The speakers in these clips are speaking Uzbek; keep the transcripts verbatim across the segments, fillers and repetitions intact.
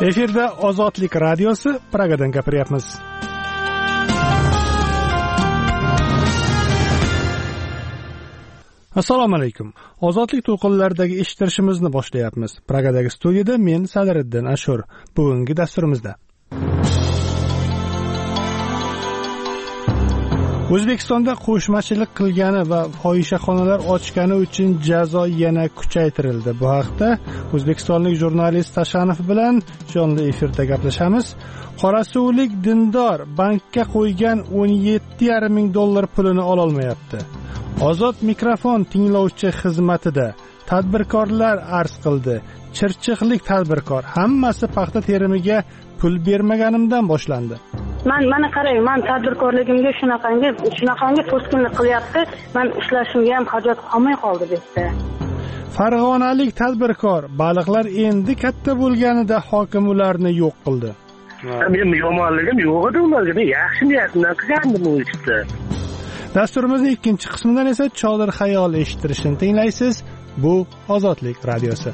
Efirda Ozodlik radiosi, Pragadan gapiryapmiz. Assalomu alaykum. Ozodlik to'lqinlaridagi eshittirishimizni boshlayapmiz. Pragadagi studiyada men Sadiriddin Ashur. Bugungi dasturimizda O'zbekistonda qo'shmachilik qilgani va fohishaxonalar ochgani uchun jazo yana kuchaytirildi. Bu haqda o'zbekistonlik jurnalist Tashanov bilan jonli efirda gaplashamiz. Qorasuvlik dindor bankka qo'ygan o'n yetti yarim ming dollar pulini ola olmayapti. Ozod mikrofon tinglovchi xizmatida tadbirkorlar arz qildi. Chirchiqlik tadbirkor hammasi paxta terimiga pul bermaganimdan boshlandi. Man mana qarang, men tadbirkorligimga shunaqangi, shunaqangi to'sqinlik qilyapti. Men ishlashimga ham hojat qolmay qoldi bu yerda. Farg'onalik tadbirkor baliqlar endi katta bo'lganida hokim ularni yo'q qildi. Men yomonligim yo'q edi, ularga yaxshi niyatdan qilgandim u ishni. Dasturimizning ikkinchi qismidan esa Chodir xayol eshittirishini tinglaysiz. Bu Ozodlik radiosi.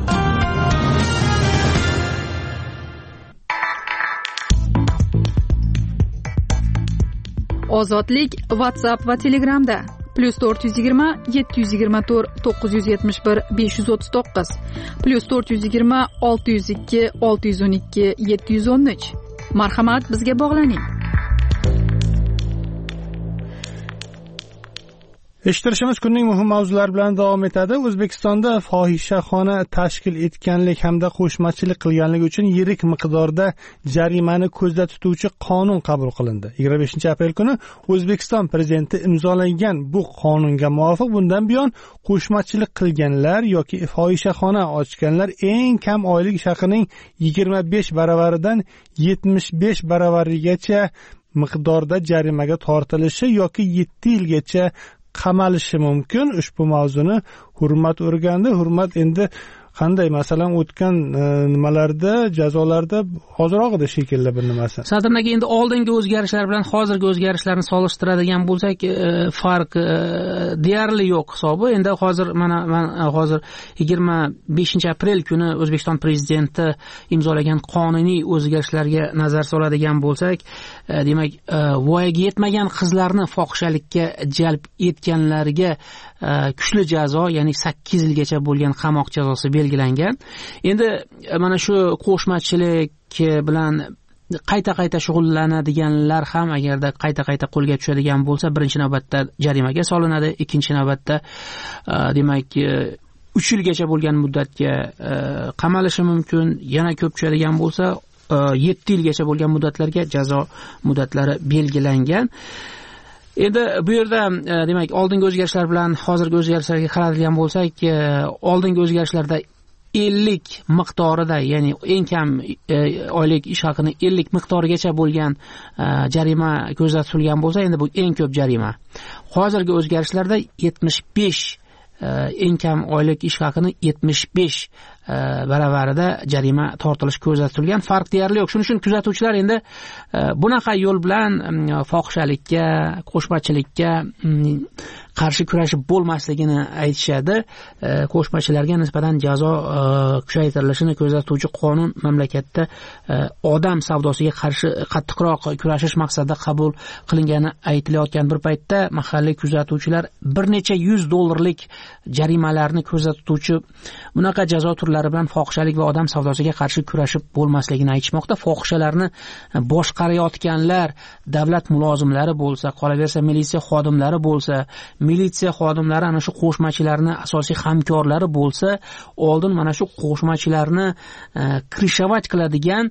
Ozodlik WhatsApp va Telegramda plus to'rt yuz yigirma yetti yuz yigirma to'rt to'qqiz yuz yetmish bir besh yuz o'ttiz to'qqiz plus to'rt yuz yigirma olti yuz ikki olti yuz o'n ikki yetti yuz o'n uch. Marhamat, bizga bog'laning. Eshittirishimiz kunning muhim mavzulari bilan davom etadi. O'zbekistonda fohishaxona tashkil etganlik hamda qo'shmachilik qilganlik uchun yirik miqdorda jarimani ko'zda tutuvchi qonun qabul qilindi. yigirma beshinchi aprel kuni O'zbekiston prezidenti imzolagan bu qonunga muvofiq bundan buyon qo'shmachilik qilganlar yoki fohishaxona ochganlar eng kam oylik ish haqining yigirma besh baravaridan yetmish besh baravarigacha miqdorda jarimaga tortilishi yoki yetti yilgacha qamalishi mumkin. Ushbu mavzuni Hurmat o'rgandi. Hurmat endi qanday, masalan, o'tgan nimalarda, jazolarda hozirroq edi shekilli bir nimasi. Sadirnaga endi oldingi o'zgarishlar bilan hozirgi o'zgarishlarni solishtiradigan bo'lsak, farq deyarli yo'q hisobi. Endi hozir mana men hozir yigirma beshinchi aprel kuni O'zbekiston prezidenti imzolagan qonuniy o'zgarishlarga nazar soladigan bo'lsak, demak, voyaga yetmagan qizlarni fohishalikka jalb etganlarga kuchli jazo, ya'ni sakkiz yilgacha bo'lgan qamoq jazosi belgilangan. Endi mana shu qo'shmachilik bilan qayta-qayta shug'ullanadiganlar ham agarda qayta-qayta qo'lga tushadigan bo'lsa, birinchi navbatda jarimaga solinadi, ikkinchi navbatda demak uch yilgacha bo'lgan muddatga qamalishi mumkin, yana ko'p tushadigan bo'lsa yetti yilgacha bo'lgan muddatlarga jazo muddatlari belgilangan. Endi bu yerda demak oldingi o'zgarishlar bilan hozirgi o'zgarishlarga qaraladigan bo'lsak, oldingi o'zgarishlarda ellik miqdorida, ya'ni eng kam oylik ish haqini ellik miqdorigacha bo'lgan jarima ko'zda tutilgan bo'lsa, endi bu eng ko'p jarima. Hozirgi o'zgarishlarda yetmish besh eng kam oylik ish haqini yetmish besh baravarida jarima tortilish ko'zda tutilgan. Farq deyarli yo'q. Shuning uchun kuzatuvchilar endi bunaqa yo'l bilan fohishalikka, qo'shmachilikka qarshi kurashib bo'lmasligini aytishadi. Qo'shmachilarga nisbatan jazo kuchaytirilishini ko'zda tutuvchi qonun mamlakatda odam savdosiga qarshi qattiqroq kurashish maqsadida qabul qilingani aytilayotgan bir paytda mahalliy kuzatuvchilar bir necha yuz dollarlik jarimalarni ko'zda tutuvchi bunaqa jazo turlari bilan fohishalik va odam savdosiga qarshi kurashib bo'lmasligini aytishmoqda. Fohishalarni boshqarayotganlar davlat mulozimlari bo'lsa, qolaversa militsiya xodimlari bo'lsa, militsiya xodimlari ana shu qo'shmachilarni asosiy hamkorlari bo'lsa, oldin mana shu qo'shmachilarni krishovat qiladigan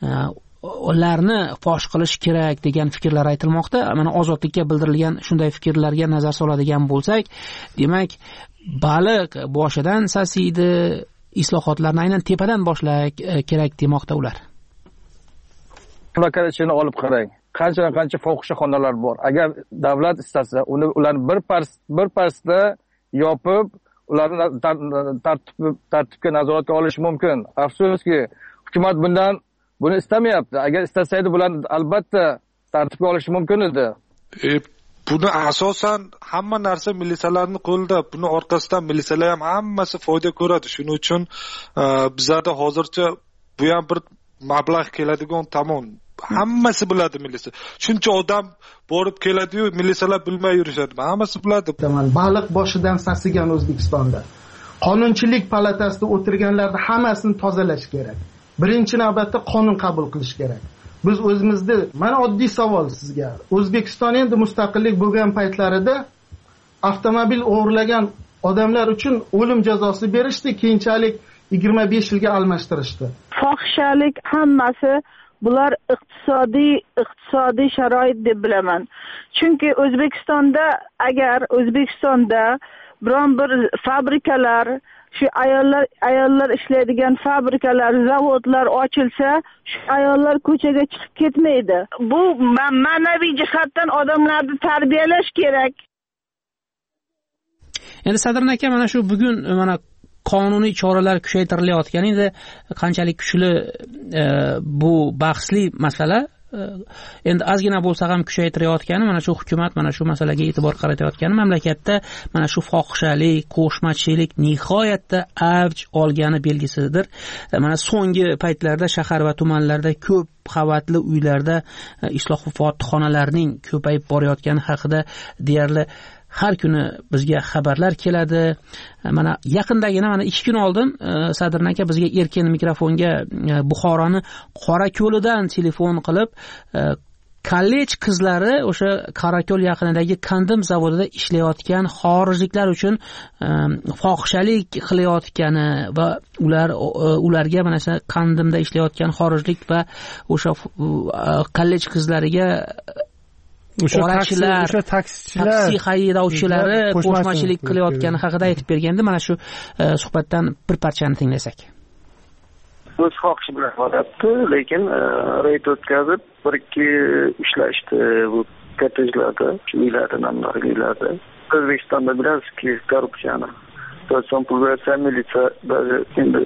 ularni fosh qilish kerak degan fikrlar aytilmoqda. Mana Ozodlikka bildirilgan shunday fikrlarga nazar soladigan bo'lsak, demak, baliq boshidan sasiydi, islohotlarni aynan tepadan boshlash kerak demoqda ular. Vakalachilikni olib qarang. Qancha-qancha fohishaxonalar bor. Agar davlat istasa, uni ularni bir pars bir parsda yopib, ularni tartib tartibga nazoratga olish mumkin. Afsuski, hukumat bundan buni istamayapti. Agar istasa edi, bularni albatta tartibga olish mumkin edi. E, buni asosan hamma narsa militsiyalarning qo'lida. Buni orqasidan militsiyalar ham hammasi foyda ko'radi. Shuning uchun bizlarda hozircha bu ham bir mablag' keladigan tomon hammasi biladi militsiya. Shuncha odam borib keladi-yu, militsiyalar bilmay yurishadi. Hammasi biladi. Baliq boshidan sasigan O'zbekistonda qonunchilik palatasida o'tirganlarni hammasini tozalash kerak. Birinchi navbatda qonun qabul qilish kerak. Biz o'zimizda, mana oddiy savol sizga. O'zbekiston endi mustaqillik bo'lgan paytlarida avtomobil o'g'irlagan odamlar uchun o'lim jazosi berishdi, keyinchalik yigirma besh yilga almashtirishdi. Fohishalik hammasi bular iqtisodiy iqtisodiy sharoit deb bilaman. Chunki O'zbekistonda agar O'zbekistonda biron bir fabrikalar, shu ayollar ayollar ishlaydigan fabrikalar, zavodlar ochilsa, shu ayollar ko'chaga chiqib ketmaydi. Bu ma'naviy jihatdan odamlarni tarbiyalash kerak. Endi Sadrin aka, mana shu bugun mana qonuniy choralar kuchaytirilayotganida qanchalik kuchli e, bu bahsli masala endi ozgina bo'lsa ham kuchaytirayotgani, mana shu hukumat mana shu masalaga e'tibor qaratayotgani, mamlakatda mana shu fohishalik, qo'shmachilik nihoyatda avj olgani belgisidir. Mana so'nggi paytlarda shahar va tumanlarda ko'p qavatli uylarda isloh fotihaxonalarning ko'payib borayotgani haqida deyarli har kuni bizga xabarlar keladi. Mana yaqindagina mana ikki kun oldin Sadrin aka bizga erkin mikrofonga Buxoroni Qorako'lidan telefon qilib, kollej qizlari o'sha Qorako'l yaqinidagi kandim zavodida ishlayotgan xorijliklar uchun fohishalik qilayotgani va ular ularga mana shu kandimda ishlayotgan xorijlik va o'sha kollej qizlariga o'sha taksichilar, o'sha taksichilar, taksi haydovchilari qo'shmachilik qilayotgani haqida aytib berganda, mana shu suhbatdan bir parchani tinglasak. O'z xohishi bilan bo'lyapti, lekin reyd o'tkazib, bir ikki ushlashdi bu kottejlarda, shu uylarda, namlarga uylarda. O'zbekistonda bilasizki, korrupsiyani. To'son pul bersa, militsiya endi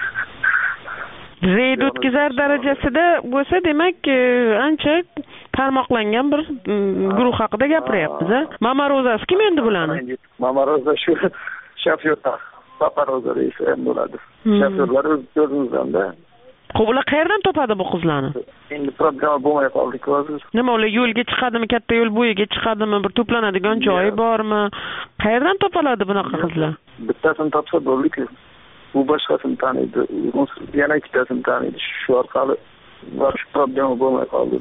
reyd o'tkazar darajasida bo'lsa, demak, ancha tarmoqlangan bir guruh haqida gapiryapmiz. Mama Rozasi kim endi bularni? Mama Roza shu shofyorlar, Papa Roza deysa ham bo'ladi. Shofyorlar o'zimizdan-da. Xo'p, ular qayerdan topadi bu qizlarni? Endi problema bo'lmay qoldik hozir. Nima, ular yo'lga chiqadimi, katta yo'l bo'yiga chiqadimi, bir to'planadigan joyi bormi? Qayerdan topiladi bunaqa qizlar? Bittasini topsa bo'ldi-ku. Bu boshqasini taniydi, yana ikkitasini taniydi. Shu orqali boshqa problema bo'lmay qoldi.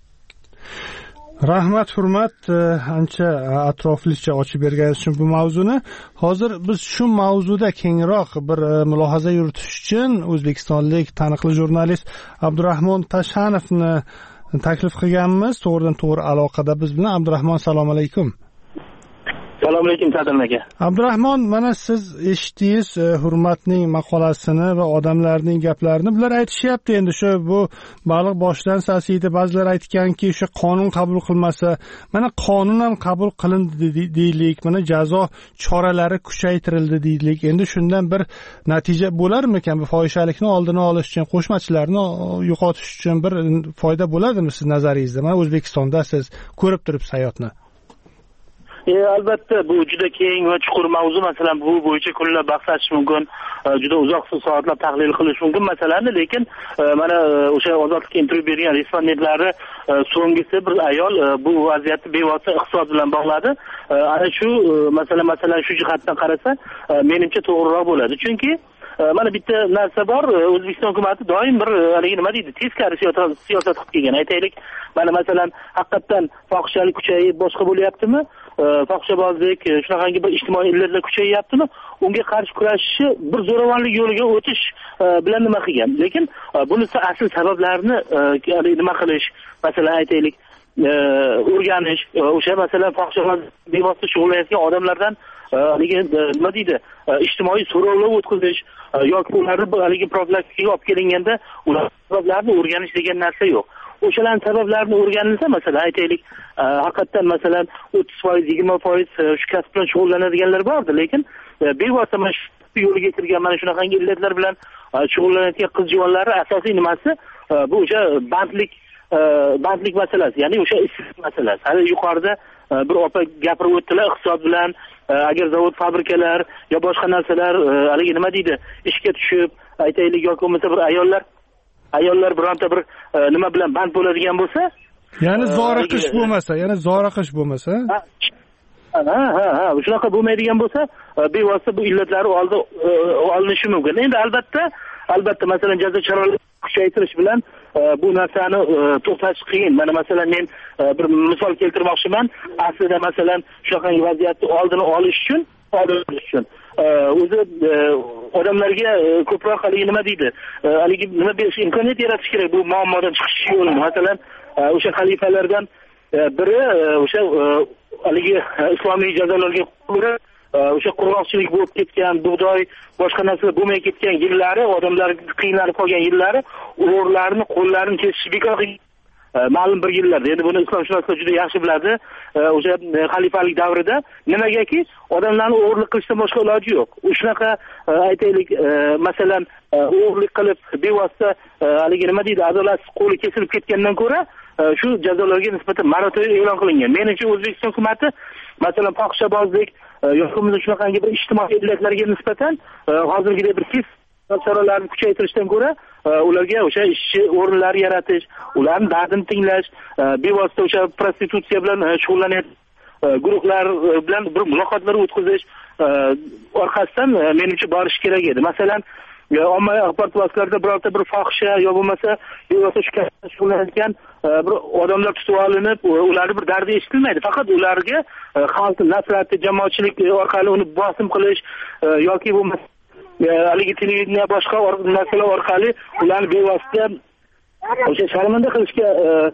Rahmat, hurmat, ancha atroflicha ochib berganingiz uchun bu mavzuni. Hozir biz shu mavzuda kengroq bir mulohaza yuritish uchun o'zbekistonlik taniqli jurnalist Abdurahmon Tashanovni taklif qilganmiz. To'g'ridan to'g'ri aloqada biz bilan. Abdurahmon, assalomu alaykum. Assalomu alaykum Sadrin aka. Abdurahmon, mana siz eshitdingiz Hurmatning maqolasini va odamlarning gaplarini. Bular aytishyapti endi shu bu baliq boshidan sasiydi. Ba'zilar aytganki, o'sha qonun qabul qilmasa, mana qonun ham qabul qilindi deylik, mana jazo choralari kuchaytirildi deylik. Endi shundan bir natija bo'larmikan? Bu fohishalikni oldini olish uchun, qo'shmachilarni yo'qotish uchun bir foyda bo'ladimi siz nazaringizda? Mana O'zbekistonda siz ko'rib turibsiz hayotni. E, albatta bu juda keng va chuqur mavzu. Masalan, bu bo'yicha kunlab bahs etish mumkin, juda uzoq soatlar tahlil qilish mumkin masalani, lekin mana o'sha ozodlikka intervyu bergan respondentlari so'nggisi bir ayol bu vaziyatni bevosita iqtisod bilan bog'ladi. Ana shu masala masalan shu jihatdan qarasa, menimcha to'g'riroq bo'ladi. Chunki mana bitta narsa bor, O'zbekiston hukumati doim bir haligi nima deydi, teskari siyosat qilib kelgan. Aytaylik, mana masalan haqiqatan fohishalik kuchayib boshqa bo'lyaptimi? Fohishabozlik, shunaqangi bir ijtimoiy illatlar kuchayyaptimi? Unga qarshi kurashishni bir zo'ravonlik yo'liga o'tish bilan nima qilgan. Lekin bunisi asl sabablarni nima qilish, masalan aytaylik, o'rganish, o'sha masalan fohishabozlik bevosita shug'ullanayotgan odamlardan haligi nima deydi, ijtimoiy so'rovlar o'tkazish yoki ularni haligi profilaktikaga olib kelinganda ular sabablarini o'rganish degan narsa yo'q. O'shalarning sabablarini o'rganilsa, masalan aytaylik, haqiqatan masalan o'ttiz foiz yigirma foiz shu kasb bilan shug'ullanadiganlar bordi, lekin bevosita mana shu yo'lga kirgan mana shunaqangi illatlar bilan shug'ullanayotgan qiz juvonlarning asosiy nimasi bu o'sha bandlik bandlik masalasi, ya'ni o'sha ishsizlik masalasi. Hali yuqorida bir opa gapirib o'tdilar, iqtisod bilan agar zavod, fabrikalar yo boshqa narsalar haligi nima deydi, ishga tushib aytaylik yoki bo'lmasa bir ayollar ayollar bironta bir nima bilan band bo'ladigan bo'lsa, ya'ni zoriqish bo'lmasa, ya'ni zoriqish bo'lmasa, ha ha ha shunaqa bo'lmaydigan bo'lsa, bevosita bu illatlari oldi olinishi mumkin. Endi albatta, albatta masalan jazo choralarini kuchaytirish bilan bu narsani to'xtatish qiyin. Mana masalan men bir misol keltirmoqchiman. Aslida masalan shunaqangi vaziyatni oldini olish uchun, olish uchun o'zi odamlarga ko'proq haligi nima deydi, haligi nima berish, imkoniyat yaratish kerak bu muammodan chiqish yo'lini. Masalan o'sha xalifalardan biri o'sha haligi islomiy jazolarga ko'ra o'sha qurg'oqchilik bo'lib ketgan, bug'doy, boshqa narsalar bo'lmay ketgan yillari, odamlar qiynalib qolgan yillari, o'g'irlarni qo'llarini kesish bekor qilgan ma'lum bir yillarda. Endi buni islomshunoslar juda yaxshi biladi. O'sha xalifalik davrida nimagaki odamlarni o'g'irlik qilishdan boshqa iloji yo'q. Shunaqa aytaylik, masalan o'g'irlik qilib bevosita haligi nima deydi, adolatsiz qo'li kesilib ketgandan ko'ra shu jazolarga nisbatan moratoriy e'lon qilingan. Menimcha O'zbekiston hukumati masalan fohishabozlik yoki shunaqangi bir ijtimoiy illatlarga nisbatan hozirgidek bir tez choralarni kuchaytirishdan ko'ra ularga o'sha ishchi o'rinlari yaratish, ularning dardini tinglash, bevosita o'sha prostitutsiya bilan shug'ullanayotgan guruhlar bilan bir muloqotlar o'tkazish orqasidan menimcha borish kerak edi. Masalan ommaviy axborot vositalarida birorta bir fohisha yo bo'lmasa bevosita shu kasbda shug'ullanayotgan bir odamlar tutib olinib, ularning bir dardi eshitilmaydi. Faqat ularga xalqning nafrati, jamoatchilik orqali uni bosim qilish yoki bo'lmasa haligi televideniya boshqa narsalar orqali ularni bevosita o'sha sharmanda qilishga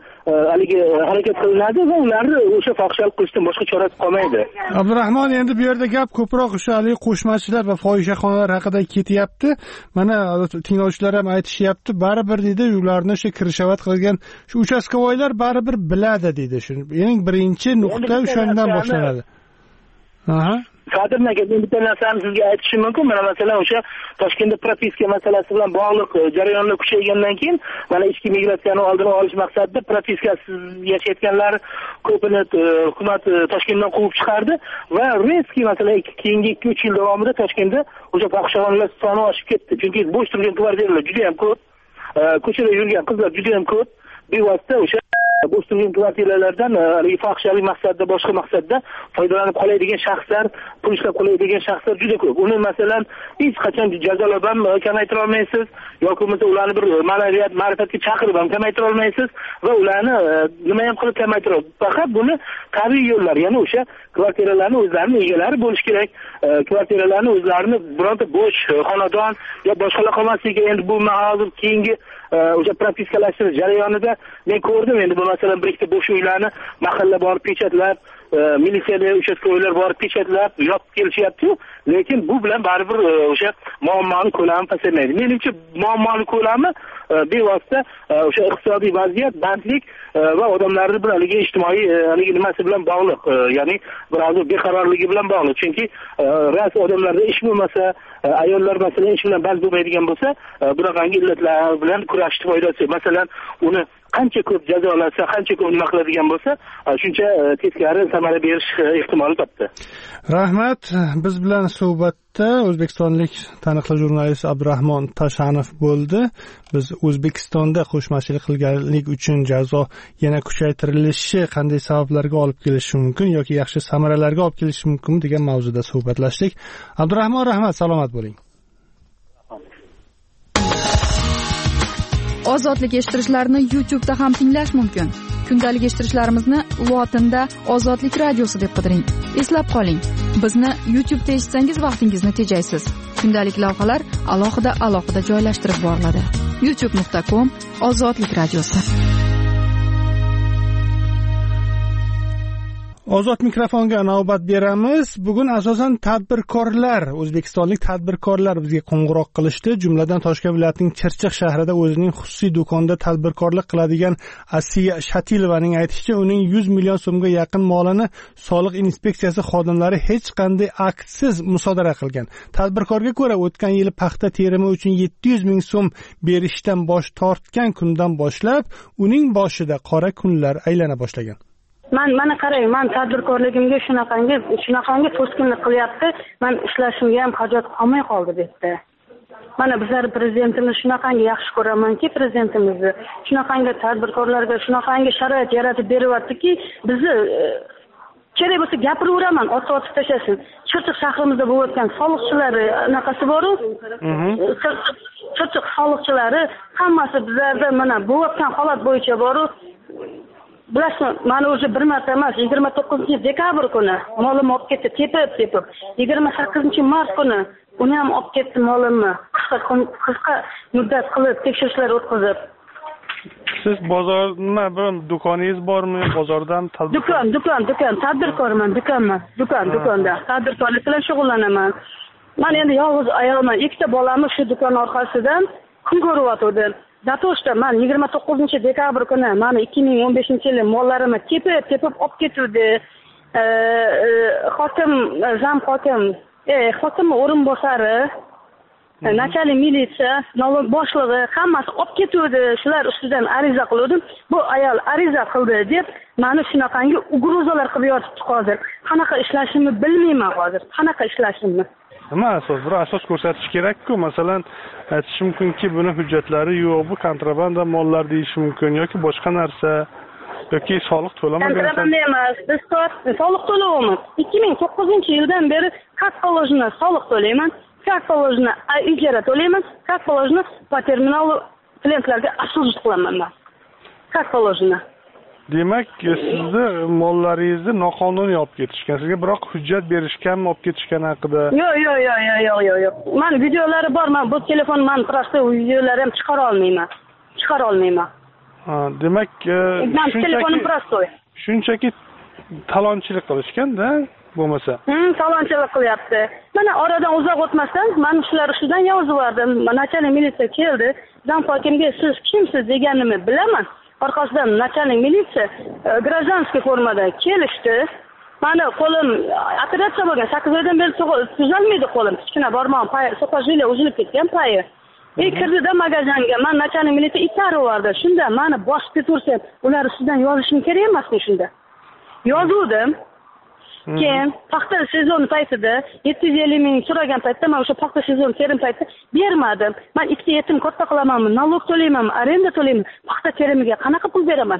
haligi harakat qilinadi va ularni o'sha fohishalik qilishdan boshqa chorasi qolmaydi. Abdurahmon, endi bu yerda gap ko'proq o'sha haligi qo'shmachilar va fohishaxonalar haqida ketyapti. Mana tinglovchilar ham aytishyapti, baribir deydi, ularni o'sha kirishavat qilgan shu uchastkovoylar baribir biladi deydi. Shu eng birinchi nuqta o'shandan boshlanadi. Aha. Sadir aka, men bitta narsani sizga aytishim mumkin. Mana masalan o'sha Toshkentda propiska masalasi bilan bog'liq jarayonlar kuchaygandan keyin mana ichki migratsiyani oldini olish maqsadida propiskasiz yashayotganlar ko'pini hukumat Toshkentdan quvib chiqardi va reski masalan keyingi ikki uch yil davomida Toshkentda o'sha fohishaxonalar soni oshib ketdi. Chunki bo'sh turgan kvartiralar juda ham ko'p, ko'chada yurgan qizlar juda ham ko'p. Bevosita o'sha bo'sh turgan kvartiralardan haligi fohishalik maqsadida, boshqa maqsadda foydalanib qoladigan shaxslar, pul ishlab qoladigan shaxslar juda ko'p. Uni masalan hech qachon jazolab ham kamaytira olmaysiz yoki bo'lmasa ularni bir ma'naviyat, ma'rifatga chaqirib ham kamaytira olmaysiz va ularni nima ham qilib kamaytira olmaysiz. Faqat buni tabiiy yo'llar, ya'ni o'sha kvartiralarni o'zlarining egalari bo'lish kerak. Kvartiralarni o'zlarini bironta bo'sh xonadon yo boshqalar qolmasligi. Endi bu hozir keyingi o'sha propiskalashtirish jarayonida men ko'rdim. Endi bu masalan bir ikkita bo'sh uylarni mahalla borib pechatlab, militsiyada uchastkovoylar borib pechatlab yopib kelishyapti, lekin bu bilan baribir o'sha muammoning ko'lami pasaymaydi. Menimcha muammoning ko'lami bevosita o'sha iqtisodiy vaziyat, bandlik va odamlarning bir haligi ijtimoiy haligi nimasi bilan bog'liq, ya'ni bir hozir beqarorligi bilan bog'liq. Chunki ras odamlarda ish bo'lmasa, ayollar masalan ish bilan band bo'lmaydigan bo'lsa, bunaqangi illatlar bilan kurashishni foydasi. Masalan, uni qancha ko'p jazolasa, qancha ko'p nima qiladigan bo'lsa, shuncha teskari samara berish ehtimoli katta. Rahmat. Biz bilan suhbatda o'zbekistonlik taniqli jurnalist Abdurahmon Tashanov bo'ldi. Biz O'zbekistonda qo'shmachilik qilganlik uchun jazo yana kuchaytirilishi qanday sabablarga olib kelishi mumkin yoki yaxshi samaralarga olib kelishi mumkin degan mavzuda suhbatlashdik. Abdurahmon, rahmat, salomat bo'ling. Ozodlik eshittirishlarni YouTube'da ham tinglash mumkin. Kundalik eshittirishlarimizni lotinda Ozodlik radiosi deb qidiring. Eslab qoling, bizni YouTube'da eshitsangiz vaqtingizni tejaysiz. Kundalik lavhalar alohida alohida joylashtirib boriladi. youtube nuqta com Ozodlik radiosi. Ozod mikrofonga navbat beramiz. Bugun asosan tadbirkorlar, o'zbekistonlik tadbirkorlar bizga qo'ng'iroq qilishdi. Jumladan Toshkent viloyatining Chirchiq shahrida o'zining xususiy do'konda tadbirkorlik qiladigan Asiya Shatilovaning aytishicha, uning yuz million so'mga yaqin molini soliq inspeksiyasi xodimlari hech qanday aksiz musodara qilgan. Tadbirkorga ko'ra, o'tgan yili paxta terimi uchun yetti yuz ming so'm berishdan bosh tortgan kundan boshlab uning boshida qora kunlar aylana boshlagan. Man mana qarang, men tadbirkorligimga shunaqangi shunaqangi to'sqinlik qilyapti. Men ishlashimga ham hojat qolmay qoldi bu yerda. mana bizlar prezidentimiz shunaqangi yaxshi ko'ramanki, prezidentimizni shunaqangi tadbirkorlarga shunaqangi sharoit yaratib beryaptiki, bizni kerak bo'lsa gapiraveraman, otib-otib tashlasin. Chirchiq shahrimizda bo'layotgan soliqchilari anaqasi bor-ku. Chirchiq soliqchilari hammasi bizlarda mana bo'layotgan holat bo'yicha bor-ku. Bilasizmi, mana o'zi bir marta emas, yigirma to'qqizinchi dekabr kuni molim olib ketdi, tepib-tepib. yigirma sakkizinchi mart kuni uni ham olib ketdi molimni. Qisqa qisqa muddat qilib tekshirishlar o'tkazib. Siz bozor nima, bir do'koningiz bormi? Bozordan tadbirkor? Do'kon, do'kon, do'kon, tadbirkorman, do'konman. Do'kon, do'konda tadbirkorlik bilan shug'ullanaman. Men endi yolg'iz ayolman. Ikkita bolamni shu do'kon orqasidan kun ko'ryotgandim. Datoshda men yigirma to'qqizinchi dekabr kuni meni ikki ming o'n beshinchi yil mollarimni tepib-tepib olib ketdi. Hokim, zam hokim, eh, hokim o'rinbosari, nachalik militsiya, nolog boshlig'i hammasi olib ketdi. Shular ustidan ariza qildim. Bu ayol ariza qildi deb meni shunaqangi ugrozalar qilib yotibdi hozir. Qanaqa ishlashimni bilmayman hozir. Qanaqa ishlashimni. Nima asos? Bir asos ko'rsatish kerak-ku. Masalan, aytish mumkinki, buni hujjatlari yo'q, bu kontrabanda mollar deyish mumkin yoki boshqa narsa yoki soliq to'lamagan. Kontrabanda emas, biz soliq to'layapmiz. ikki ming to'qqizinchi yildan beri как положено soliq to'layman, как положено ijara to'layman, как положено по terminalu klientlarga обслуживать qilaman men. Как положено. Demak, sizni mollaringizni noqonuniy olib ketishgan. Sizga biroq hujjat berishganmi olib ketishgani haqida? Yo'q, yo'q, yo'q, yo'q, yo'q, yo'q. Men videolari bor, men bu telefon men prosta videolarni ham chiqara olmayman. Chiqara olmayman. Ha, demak, men telefonim prostoy. Shunchaki talonchilik qilishganda, bo'lmasa. Hmm, talonchilik qilyapti. Mana oradan uzoq o'tmasdan men shular ustidan yozyaptim. Nachalik militsiya keldi. Zam hokimga siz kimsiz deganimni bilaman. Orqasidan nachalik militsiya гражданский formada kelishdi. Mani qo'lim operatsiya bo'lgan, sakkiz oydan beri tuzalmaydi qo'lim. Kichkina barmog'im pay, soqojili uzilib ketgan payi. Ey kirdida magazanga, men nachalik militsiya itarib yubordi. Shunda meni bosib ketaversam, ular ustidan yozishim kerak emasmi shunda? Yozuvdim. Keyin paxta sezon paytida yetti yuz ellik ming so'ragan paytda men o'sha paxta sezon terim paytida bermadim. Men ikkita yetim katta qilamanmi, налог to'laymanmi, arenda to'laymanmi? Paxta terimiga qanaqa pul beraman?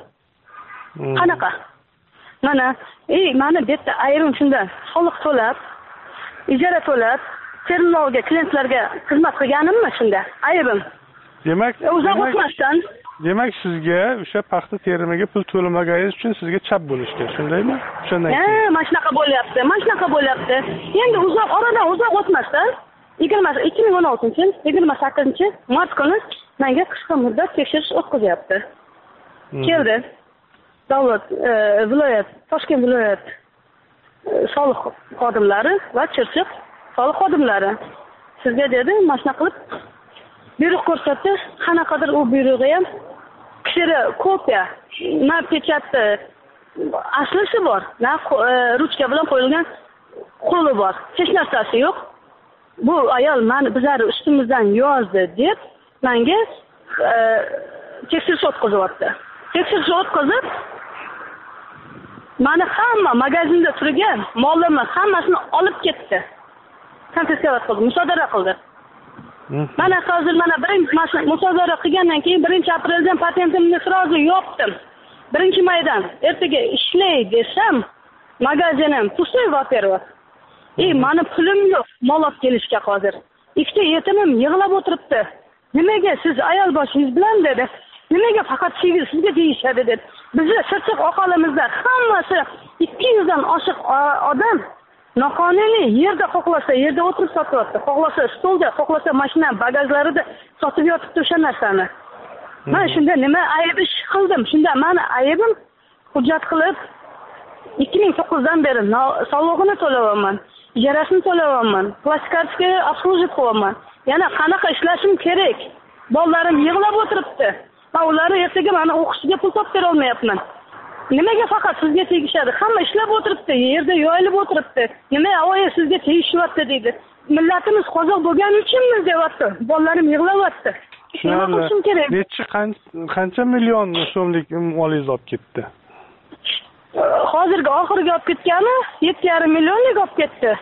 Qanaqa? Mana, ey, meni bu yerda ayrim shunda soliq to'lab, ijara to'lab, terminalga, klientlarga xizmat qilganimmi shunda? Ayrim. Demak, uzoq o'tmasdan Demak, sizga o'sha paxta terimiga pul to'lamaganingiz uchun sizga chap bo'lishdi, shundaymi? Shunday. Ha, mana shunaqa bo'lyapti, mana shunaqa bo'lyapti. Endi uzoq oradan uzoq o'tmasdan ikki ming o'n oltinchi yil yigirma sakkizinchi mart kuni menga qisqa muddat tekshirish o'tkazyapti. Keldi. Davlat viloyat, Toshkent viloyat soliq xodimlari va Chirchiq soliq xodimlari. Sizga dedi, mana shunaqa qilib buyruq ko'rsatdi. Qanaqadir u buyrug'i ham kishira kopiya, na pechatni aslisi bor, na ruchka bilan qo'yilgan qo'li bor. Hech narsasi yo'q. Bu ayol meni bizlar ustimizdan yozdi deb menga tekshirish o'tkazyapti. Tekshirish o'tkazib, meni hamma magazinda turgan molimni hammasini olib ketdi. Konfiskatsiya qildi, musodara qildi. Mana hozir mana birinchi musodara qilgandan keyin birinchi apreldan patentimni sразу yopdim. birinchi maydan ertaga ishlay desam, magazinim pustoy во-первых. Ey, meni pulim yo'q, mol olib kelishga hozir. Ikkita yetimim yig'lab o'tiribdi. Nimaga siz ayol boshingiz bilan dedi. Nimaga faqat siz sizga deyishadi dedi. Bizni Chirchiq aholimizda hammasi ikki yuz dan oshiq odam noqonuniy yerda xohlasa yerda o'tirib sotyapti, xohlasa stolda, xohlasa mashina bagajlarida sotib yotibdi o'sha narsani. Men shunda nima ayb ish qildim? Shunda meni aybim hujjat qilib ikki ming to'qqizdan beri solig'ini to'layapman, ijarasini to'layapman, plastik kartochkaga обслуживать qilyapman. Yana qanaqa ishlashim kerak? Bolalarim yig'lab o'tiribdi. Men ularni ertaga meni o'qishiga pul topib bera olmayapman. Nimaga faqat sizga tegishadi? Hamma ishlab o'tiribdi, yerda yoyilib o'tiribdi. Nima avoyi sizga tegishyapti deydi. Millatimiz qozoq bo'lgani uchunmi deyapti. Bolalarim yig'layapti. Nima qilishim kerak? Necha qancha million so'mlik molingiz olib ketdi? Hozirgi oxirgi olib ketgani yetti yarim millionlik olib ketdi.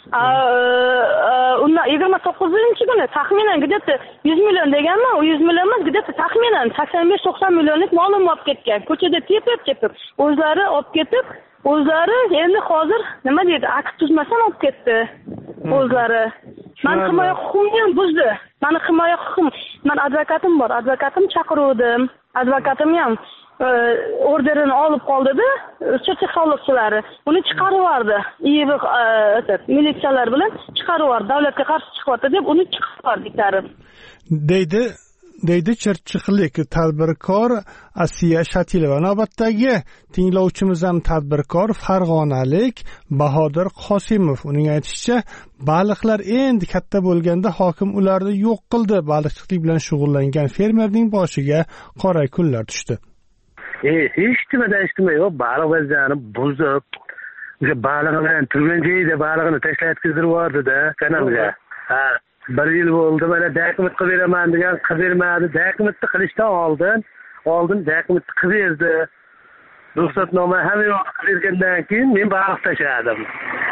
undan yigirma to'qqizinchi kuni taxminan где-то yuz million deganman, u yuz million emas, где-то taxminan sakson besh to'qson millionlik molim olib ketgan. Ko'chada tepib tepib o'zlari olib ketib, o'zlari endi hozir nima deydi, akt tuzmasdan olib ketdi o'zlari. Men himoya huquqimni ham buzdi. Meni himoya huquqim, men advokatim bor, advokatim chaqiruvdim. Advokatim ham orderini olib qoldida, sertifikatchilari uni chiqarib yubordi. Iyev militsiyalar bilan chiqarib yubordi. Davlatga qarshi chiqyapti deb uni chiqarib yubordilar. deydi deydi chirchiqlik tadbirkor Asiya Shatilova. Navbatdagi tinglovchimiz ham tadbirkor Farg'onalik Bahodir Qosimov. Uning aytishicha, baliqlar endi katta bo'lganda hokim ularni yo'q qildi. Baliqchilik bilan shug'ullangan fermerning boshiga qora kunlar tushdi. E, hech nimadan hech nima yo'q. Baliq vaziyatini buzib, o'sha balig'i bilan turgan joyida balig'ini tashlatkizib yubordi-da kanalga. Ha, bir yil bo'ldi, mana dokument qilib beraman degan, qilib bermadi. Dokumentni qilishdan oldin, oldin dokumentni qilib berdi. Ruxsatnoma hamma yo'q qilib bergandan keyin men baliq tashladim.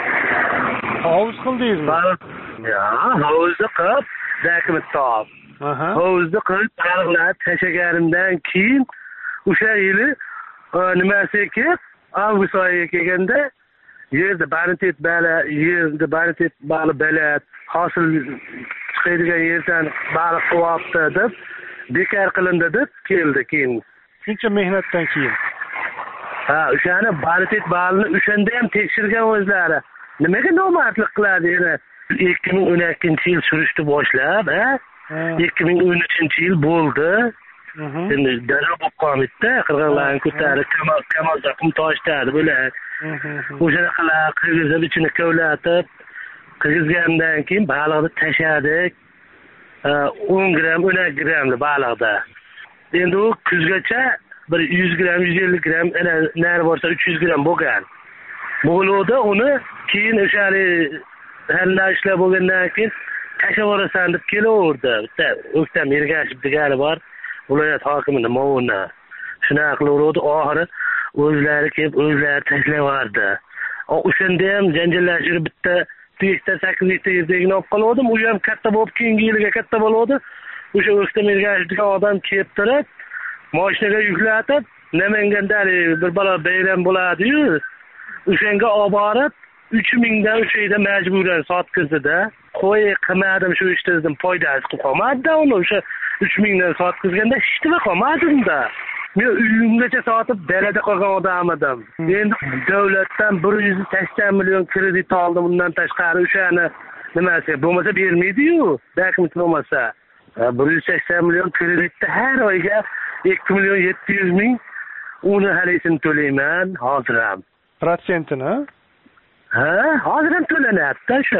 Hovuz qildingizmi? Ya, hovuzni qilib, dokumentni olib. Aha. Hovuzni qilib baliqlar tashlaganimdan keyin o'sha yili nimasiga avgust oyiga kelganda yerda baritet bali, yerda baritet bali balat, hosil chiqadigan yerdan baliq qilyapti deb bekor qilindi deb keldi keyin. Shuncha mehnatdan keyin. Ha, o'shani baritet balini o'shanda ham tekshirgan o'zlari. Nimaga nomardlik qiladi yana? ikki ming o'n ikkinchi yil surishni boshlab, ha? ikki ming o'n uchinchi yil bo'ldi. Endi dara bo'lib qolibdi, qirg'inlarni ko'tarib, kamal qum toshladi bular. O'shanaqa qirg'izib ichini kovlatib, qirgizgandan keyin baliqni tashladik. o'n gram, o'n gramli baliqda. Endi u kuzgacha bir yuz gram, yuz ellik gram, ana nari borsa uch yuz gram bo'lgan. Bo'ldi uni keyin o'shali halla ishlar bo'lgandan keyin tashlab yuborasan deb kelaverdi. Bitta O'ktam Ergashev degani bor. Viloyat hokimining ma'muri. Shunaqa qilaverdi, oxiri o'zlari kelib, o'zlari tashlayverdi. O'shanda ham janjallashib bitta teksta sakkiz gektar yerdagini olib qoldim. U ham katta bo'lib, keyingi yilga katta bo'ldi. O'sha O'ktam Ergashev degan odam kelib turib, mashinaga yuklatib, Namanganda bir balo bayram bo'ladi-yu. O'shanga olib borib, uch mingdan uch oyda majburan sotkizdi-da. Qo'y qilmadim shu ishni dedim, foydasi qolmadi uni. O'sha uch mingdan sotkizganda hech nima qolmadi-da. Men uyimgacha sotib dalada qolgan odam edim. Endi davlatdan bir yuz sakson million kredit oldim, undan tashqari o'shani nimasi bo'lmasa bermaydi-yu, dokument bo'lmasa. bir yuz sakson million kreditni har oyga ikki million yetti yuz ming uni halisini to'layman hozir ham. Protsentini? Ha, hozir ham to'lanadi o'sha.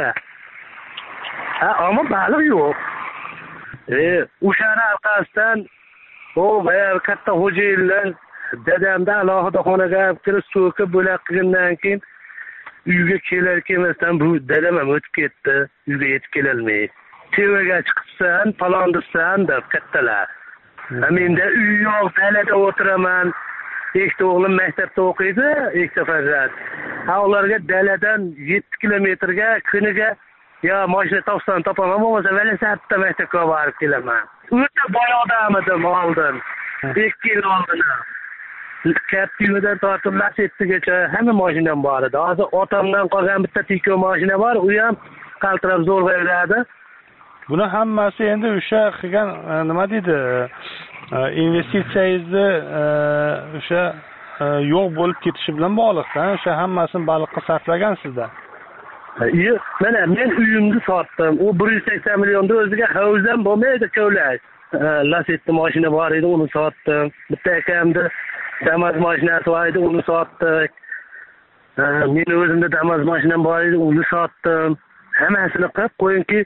Ha, ammo baliq yo'q. E, o'shani orqasidan o bayağı katta xo'jayinlar dadamda alohida xonaga kirib so'kib bo'lak qilgandan keyin uyga kelar kelmasdan bu dadam ham o'tib ketdi. Uyga yetib kelolmay. Tevaga chiqibsan, palondirsan deb kattalar. Menda uy yo'q, dalada o'tiraman. Ikkita o'g'lim maktabda o'qiydi, ikkita farzand. Ha, ularga daladan yetti kilometrga kuniga ya mashina topsam topaman, bo'lmasa velosipedda maktabga borib kelaman. O'ta boy odam edim oldin. ikki yil oldin. Kaptivadan tortib Lasettigacha hamma mashinam bor edi. Hozir otamdan qolgan bitta Tiko mashina bor, u ham qaltirab zo'rg'a yuradi. Buni hammasi endi o'sha qilgan nima deydi? Investitsiyangizni o'sha yo'q bo'lib ketishi bilan bog'liq-da. O'sha hammasini baliqqa sarflagansizda. Yo'q, mana men uyimni sotdim. U bir yuz sakson millionda o'ziga havuzdan bo'lmaydi kovlash. Lasetti mashina bor edi, uni sotdim. Bitta akamda Damas mashinasi bor edi, uni sotdik. Men o'zimda Damas mashinam bor edi, uni sotdim. Hammasini qilib qo'yingki,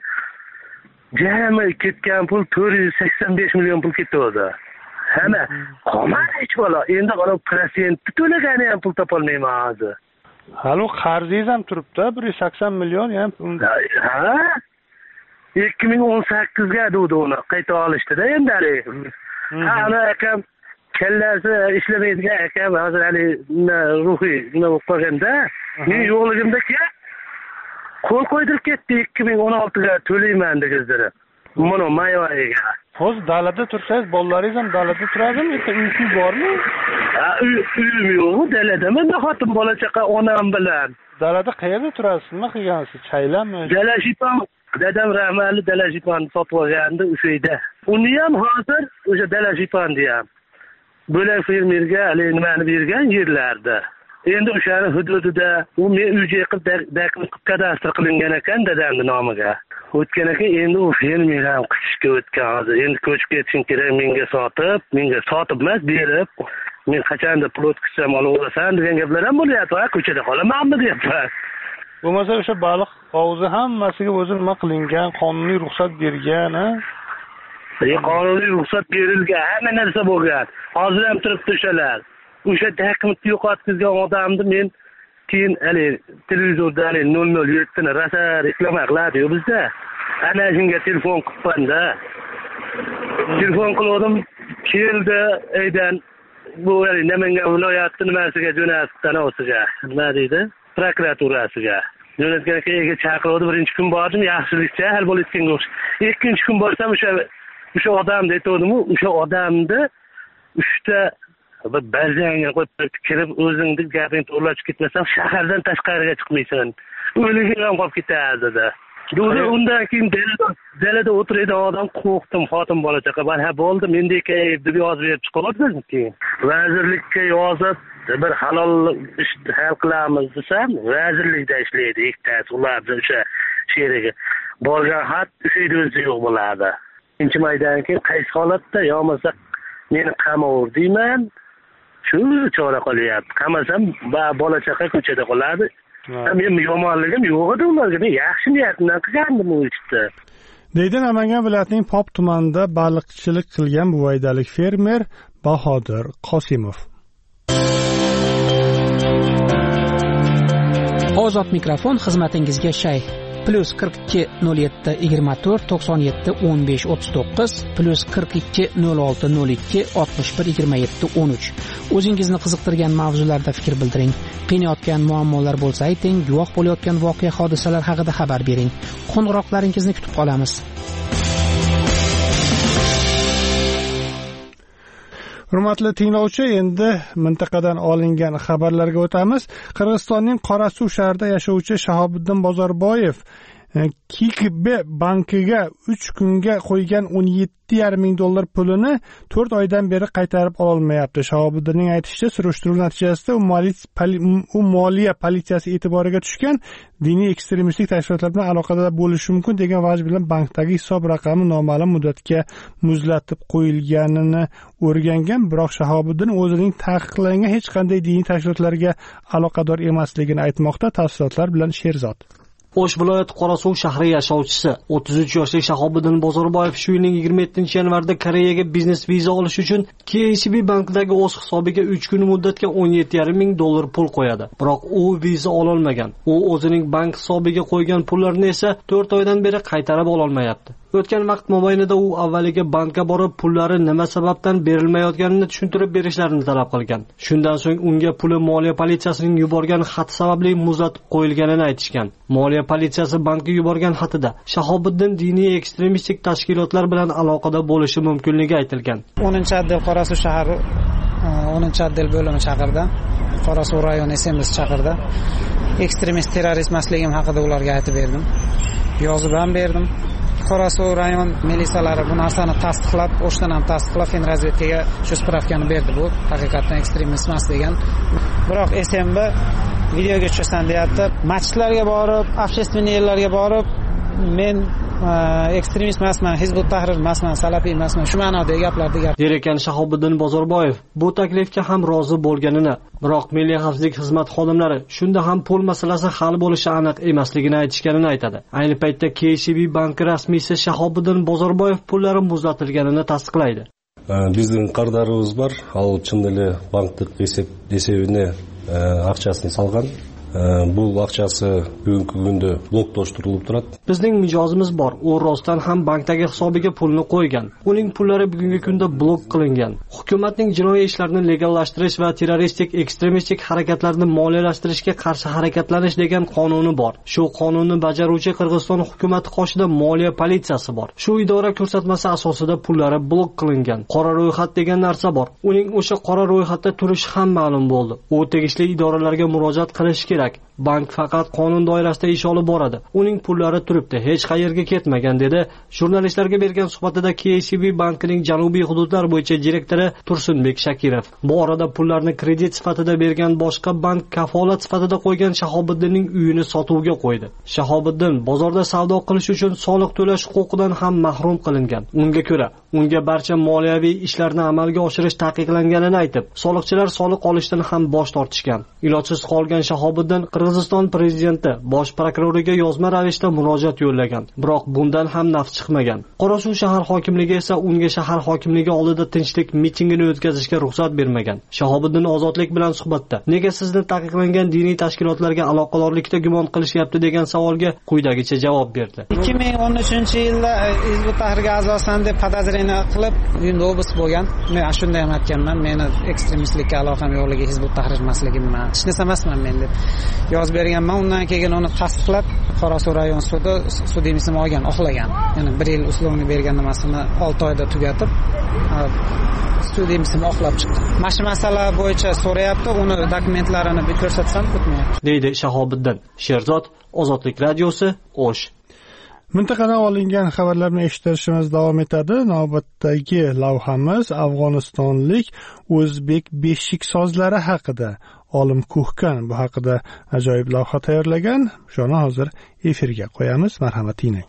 jami ketgan pul to'rt yuz sakson besh million pul ketdi. Hamma qolmadi hech bola. Endi qarab protsentni to'lagani ham pul topolmayman hozir. Hali qarzingiz ham turibdi, bir yuz sakson million ham. Ha? ikki ming o'n sakkizga dedi uni qayta olishdi-da endi. Ha, ana akam kallasi ishlamaydigan akam hozir hali ruhiy nima bo'lib qolganda, men yo'qligimda ke qo'l qo'ydirib ketdi ikki ming o'n oltiga to'layman degizdilar. Mana may oyiga. Hozir dalada tursangiz, bolalaringiz ham dalada turadimi? Uy bormi? Ha, uyim yo'q, dalada men xotin bola chaqa onam bilan. Dalada qayerda turasiz? Nima qilgansiz? Chaylanmi? Dalashipam, dadam rahmali dalashipam sotib olgandi o'sha yerda. Uni ham hozir o'sha dalashipam ham. Bo'lak fermerga nimani bergan yerlarda. Endi o'shani hududida u men uyga yiqib kadastr qilingan ekan dadamning nomiga. O'tgan ekan, endi u fermer ham qishga o'tgan hozir. Endi ko'chib ketishim kerak, menga sotib, menga sotib emas, berib, men qachonda plot qilsam olib olasan degan gaplar ham bo'lyapti. Ha, ko'chada qolamanmi deyapman. Bo'lmasa o'sha baliq hovuzi hammasiga o'zi nima qilingan, qonuniy ruxsat bergan, ha? E, qonuniy ruxsat berilgan, hamma narsa bo'lgan. Hozir ham turibdi o'shalar. O'sha dokumentni yo'qotgan odamni men keyin hali televizorda hali nol nol yetti ni rosa reklama qiladi-yu bizda. Ana shunga telefon qilibman-da. Telefon qildim, keldi, aydan bu hali Namangan viloyati nimasiga jo'natdi, o'siga. Nima deydi? Prokuraturasiga. Jo'natgan keyin chaqirdi, birinchi kun bordim, yaxshilikcha hal bo'layotganga o'xshaydi. Ikkinchi kun borsam o'sha o'sha odamni aytdim-u, o'sha odamni uchta bir bazanga qo'yib kirib o'zingni gapingni to'g'rilab ketmasang shahardan tashqariga chiqmaysan. O'liging ham qolib ketadi-da. Undan keyin dalada o'tiradigan odam qo'rqdim, xotin bola chaqa bor, ha bo'ldi, mendek deb yozib berib chiqardi keyin. Vazirlikka yozib bir halol ish hal qilamiz desam, vazirlikda ishlaydi ikkitasi ularni o'sha sheriga. Borgan xat o'sha yerda o'zi yo'q bo'ladi. Ikkinchi maydan keyin qaysi holatda yo'masa meni qamavur deyman. Shu chora qolyapti. Qamasam bola chaqa ko'chada qoladi. Men yomonligim yo'q edi ularga. Men yaxshi niyatdan qilgandim u ishni. Deydi Namangan viloyatining Pop tumanida baliqchilik qilgan buvaydalik fermer Bahodir Qosimov. Ozod mikrofon xizmatingizga shay. Plus qirq ikki nol yetti yigirma to'rt to'qson yetti o'n besh o'ttiz to'qqiz plus qirq ikki nol olti nol ikki oltmish bir yigirma yetti o'n uch. O'zingizni qiziqtirgan mavzularda fikr bildiring. Qiynayotgan muammolar bo'lsa ayting, guvoh bo'layotgan voqea hodisalar haqida xabar bering. Qo'ng'iroqlaringizni kutib qolamiz. Hurmatli tinglovchi, endi mintaqadan olingan xabarlarga o'tamiz. Qirg'izistonning Qorasuv shahrida yashovchi Shahobiddin Bozorboyev K K B bankiga uch kunga qo'ygan o'n yetti yarim ming dollar pulini to'rt oydan beri qaytarib ololmayapti. Shahobiddinning aytishicha, surishtiruv natijasida u moliya politsiyasi e'tiboriga tushgan, diniy ekstremistik tashkilotlar bilan aloqada bo'lishi mumkin degan vaj bilan bankdagi hisob raqami noma'lum muddatga muzlatib qo'yilganini o'rgangan, biroq Shahobiddin o'zining taqiqlangan hech qanday diniy tashkilotlarga aloqador emasligini aytmoqda. Tafsilotlar bilan Sherzod. O'sh viloyati Qorasuv shahri yashovchisi o'ttiz uch yoshli Shahobiddin Bozorboyev shu yilning yigirma yettinchi yanvarda Koreyaga biznes viza olish uchun K S B bankidagi o'z hisobiga uch kun muddatga o'n yetti yarim ming dollar pul qo'yadi. Biroq u viza ololmagan. U o'zining bank hisobiga qo'ygan pullarni esa to'rt oydan beri qaytarib ololmayapti. O'tgan vaqt mobaynida u avvaliga bankka borib pullari nima sababdan berilmayotganini tushuntirib berishlarini talab qilgan. Shundan so'ng unga puli moliya politsiyasining yuborgan xat sababli muzlatib qo'yilganini aytishgan. Moliya politsiyasi bankka yuborgan xatida Shahobiddin diniy ekstremistik tashkilotlar bilan aloqada bo'lishi mumkinligi aytilgan. o'ninchi otdel Qorasuv shahri o'ninchi otdel bo'limi chaqirdi. Qorasuv rayon S M S chaqirdi. Ekstremist terrorist emasligim haqida ularga aytib berdim. Yozib ham berdim. Qorasuv rayon milisalari bu narsani tasdiqlab, o'shdan ham tasdiqlab Finrazvedkaga shu spravkani berdi. Bu haqiqatan ekstremist emas degan. Biroq S M B videoga tushasan deyapti. Masjidlarga borib, общественный yerlarga borib, men ekstremist emasman, Hizbut Tahrir emasman, salafiy emasman, shu ma'nodagi gaplarni gap. Direkan Shahobiddin Bozorboyev bu taklifga ham rozi bo'lganini, biroq Milliy xavfsizlik xizmat xodimlari shunda ham pul masalasi hal bo'lishi aniq emasligini aytishganini aytadi. Ayni paytda K S B banki rasmiysi Shahobiddin Bozorboyev pullari muzlatilganini tasdiqlaydi. Bizning qarzdorimiz bor, al chin ele banktық есебіне ақшасын салған. bu vaqtchasi bugungi kunda blokdoshtirilib turadi. Bizning mijozimiz bor, u rostdan ham bankdagi hisobiga pulni qo'ygan. Uning pullari bugungi kunda blok qilingan. Hukumatning jinoiy ishlarni legallashtirish va terroristik, ekstremistik harakatlarni moliyalashtirishga qarshi harakatlanish degan qonuni bor. Shu qonunni bajaruvchi Qirg'iziston hukumati qoshida moliya politsiyasi bor. Shu idora ko'rsatmasi asosida pullari blok qilingan. Qora ro'yxat degan narsa bor. Uning o'sha qora ro'yxatda turishi ham ma'lum bo'ldi. U tegishli idoralarga murojaat qilish kerak. Bank faqat qonun doirasida ish olib boradi. Uning pullari turibdi, hech qayerga ketmagan, dedi jurnalistlarga bergan suhbatida K C B bankining janubiy hududlar bo'yicha direktori Tursunbek Shakirov. Bu orada pullarni kredit sifatida bergan boshqa bank kafolat sifatida qo'ygan Shahobiddinning uyini sotuvga qo'ydi. Shahobiddin bozorda savdo qilish uchun soliq to'lash huquqidan ham mahrum qilingan. Unga ko'ra, unga barcha moliyaviy ishlarni amalga oshirish taqiqlanganini aytib, soliqchilar soliq olishdan ham bosh tortishgan. Ilojsiz qolgan Shahobiddin Qirg'iziston prezidenti bosh prokuroriga yozma ravishda murojaat yo'llagan, biroq bundan ham naf chiqmagan. Qorasuv shahar hokimligi esa unga shahar hokimligi oldida tinchlik mitingini o'tkazishga ruxsat bermagan. Shahobiddin Ozodlik bilan suhbatda nega sizni taqiqlangan diniy tashkilotlarga aloqadorlikda gumon qilishyapti degan savolga quyidagicha javob berdi. ikki ming o'n uchinchi yilda Hizbut Tahrirga a'zosan deb podozreniya qilib uyimda obis bo'lgan. Men shunday ham aytganman, meni ekstremistlikka aloqam yo'qligi, Hizbut Tahrir emasligimni, hech narsa emasman men deb yozib berganman. Undan keyin uni tasdiqlab Qorasuv rayon sudi sud emisini olgan, oqlagan. Ya'ni bir yil uslovni bergan nimasini olti oyda tugatib sud emisini oqlab chiqdi. Mana shu masala bo'yicha so'rayapti, uni dokumentlarini bir ko'rsatsam o'tmayapti, deydi Shahobiddin. Sherzod, Ozodlik radiosi, O'sh. Mintaqadan olingan xabarlarni eshitishimiz davom etadi. Navbatdagi lavhamiz Afg'onistonlik o'zbek beshik sozlari haqida. Olim Kuhkan bu haqida ajoyib lavha tayyorlagan. Shuni hozir efirga qo'yamiz. Marhamat tinglang.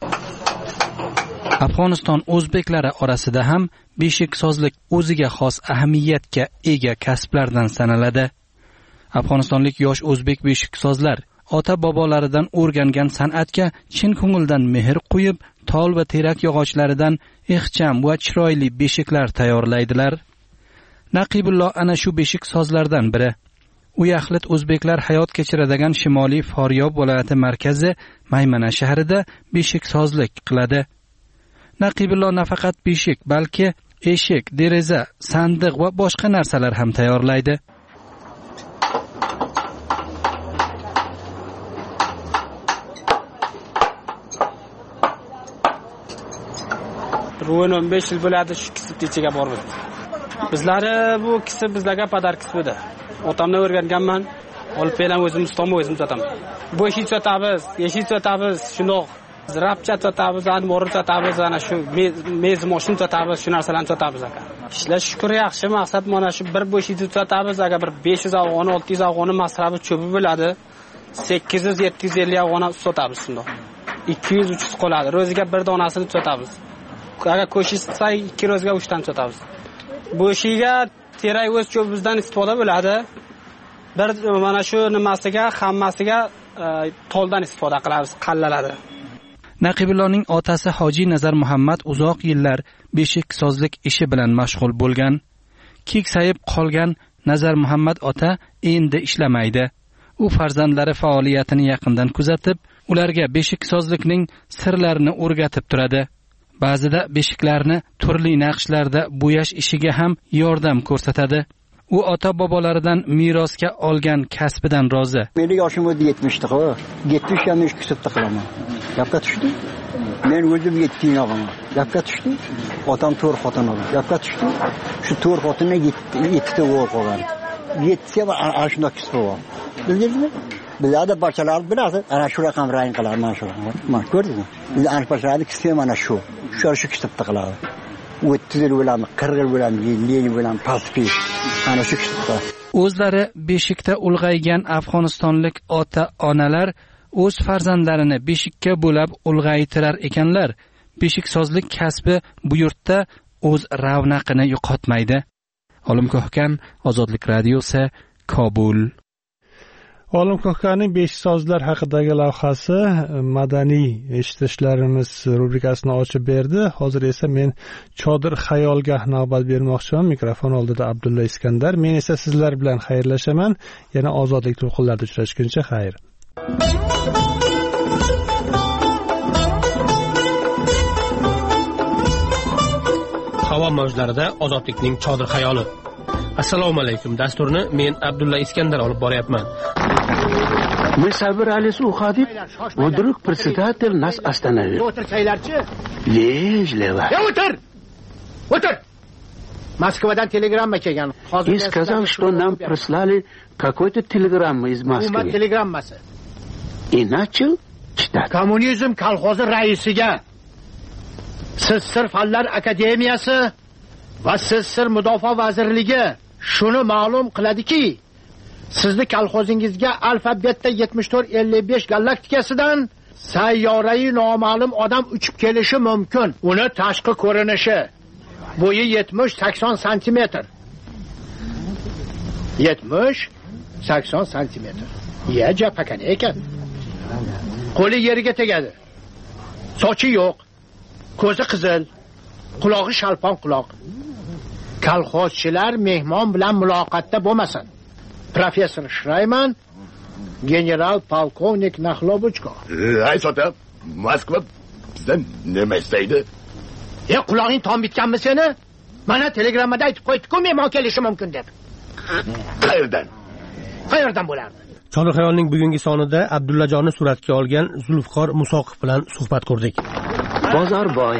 Afg'oniston o'zbeklari orasida ham beshik sozlik o'ziga xos ahamiyatga ega kasblardan sanaladi. Afg'onistonlik yosh o'zbek beshik sozlar ota bobolaridan o'rgangan san'atga chin ko'ngildan mehr qo'yib, tol va terak yog'ochlaridan ixcham va chiroyli beshiklar tayyorlaydilar. Naqibullo ana shu beshik sozlardan biri. U yaxlit o'zbeklar hayot kechiradigan Shimoliy Faryob viloyati markazi Maymana shahrida beshik sozlik qiladi. Naqibullo nafaqat beshik, balki eshik, deraza, sandiq va boshqa narsalar ham tayyorlaydi. o'n besh yil bo'ladi shu kasb ichiga borib. Bizlari bu kasb bizlarga padar kasbidir. Otamdan o'rganganman. Olib kelam o'zim ustomni o'zim sotaman. Bu ishni sotamiz, eshik sotamiz, shundoq zirapcha sotamiz, anmor sotamiz, ana shu mez moshin sotamiz, shu narsalarni sotamiz aka. Ishlar shukr yaxshi, maqsad mana shu bir bo'sh ishni sotamiz, agar bir besh yuz afg'on, olti yuz afg'on masrafi cho'pi bo'ladi. sakkiz yuz yetti yuz ellik afg'on sotamiz shundoq. ikki yuz uch yuz qoladi. Ro'ziga bir donasini sotamiz. Agar ko'shishsa ikki rozga uch dan sotamiz. Bu ishiga terak o'z cho'pimizdan istifoda bo'ladi. Bir mana shu nimasiga, hammasiga toldan istifoda qilamiz, qallaladi. Naqibulloning otasi Hoji Nazar Muhammad uzoq yillar beshik sozlik ishi bilan mashg'ul bo'lgan. Keksayib qolgan Nazar Muhammad ota endi ishlamaydi. U farzandlari faoliyatini yaqindan kuzatib, ularga beshik sozlikning sirlarini o'rgatib turadi. Ba'zida beshiklarni turli naqshlarda bo'yash ishiga ham yordam ko'rsatadi. U ota bobolaridan merosga olgan kasbidan rozi. Meni yoshim o'tdi yetmishda, yetmish ham ish kasbda qilaman. Gapga tushdi. Men o'zim yetti yog'im. Gapga tushdi. Otam to'rt xotin oldi. Gapga tushdi. Shu to'rt xotinga yetti ta o'g'il qolgan. yetti va ana shunday kasbi bor. Bildingizmi? Bizlarda barchalar biladi. Ana shu raqam rang qiladi, mana shu raqam. Mana ko'rdingizmi? Biz ana barchalarni kasbi mana shu. Shu shu kasbda qiladi. o'ttiz yil bilan, qirq yil bilan, ellik yil bilan pastki ana shu kasbda. O'zlari beshikda ulg'aygan afg'onistonlik ota-onalar o'z farzandlarini beshikka bo'lab ulg'aytirar ekanlar. Beshiksozlik kasbi bu yurtda o'z ravnaqini yo'qotmaydi. Olim Ko'hkan, Ozodlik radiosi, Kobul. Olim Ko'hkaning besh sozlar haqidagi lavhasi madaniy eshitishlarimiz rubrikasini ochib berdi. Hozir esa men Chodir xayolga navbat bermoqchiman. Mikrofon oldida Abdulla Iskandar. Men esa sizlar bilan xayrlashaman. Yana ozodlik to'lqinlarida uchrashguncha xayr. Havo mavjlarida ozodlikning Chodir xayoli. Assalomu alaykum. Dasturni men Abdulla Iskandar olib boryapman. Мы собирались уходить, вдруг председатель нас остановил. Вежливо. Moskvadan telegramma kelgan. И сказал, что нам прислали какой-то телеграмму из Москвы. Hukumat telegrammasi. И начал читать. Kommunizm kolxozi raisiga Siz Sir Fanlar akademiyasi va Siz Sir Mudofaa vazirligi shuni ma'lum qiladiki, sizni kolxozingizga alfabetda yetmish to'rt ellik besh galaktikasidan sayyorai noma'lum odam uchib kelishi mumkin. Uni tashqi ko'rinishi bo'yi yetmish sakson santimetr. yetmish sakson santimetr. Ya japakan ekan. Qo'li yerga tegadi. Sochi yo'q. Ko'zi qizil, qulog'i shalpon quloq. Kolxozchilar mehmon bilan muloqotda bo'lmasin. Professor Shrayman, general polkovnik Naxlobuchko. Ay sota, Moskva bizdan nima istaydi? E, qulog'ing tom bitganmi seni? Mana telegrammada aytib qo'ydi-ku, mehmon kelishi mumkin deb. Qayerdan? Qayerdan bo'lardi? Chodir xayolning bugungi sonida Abdullajonni suratga olgan Zulfiqor Musoqov bilan suhbat qurdik. Bozorboy.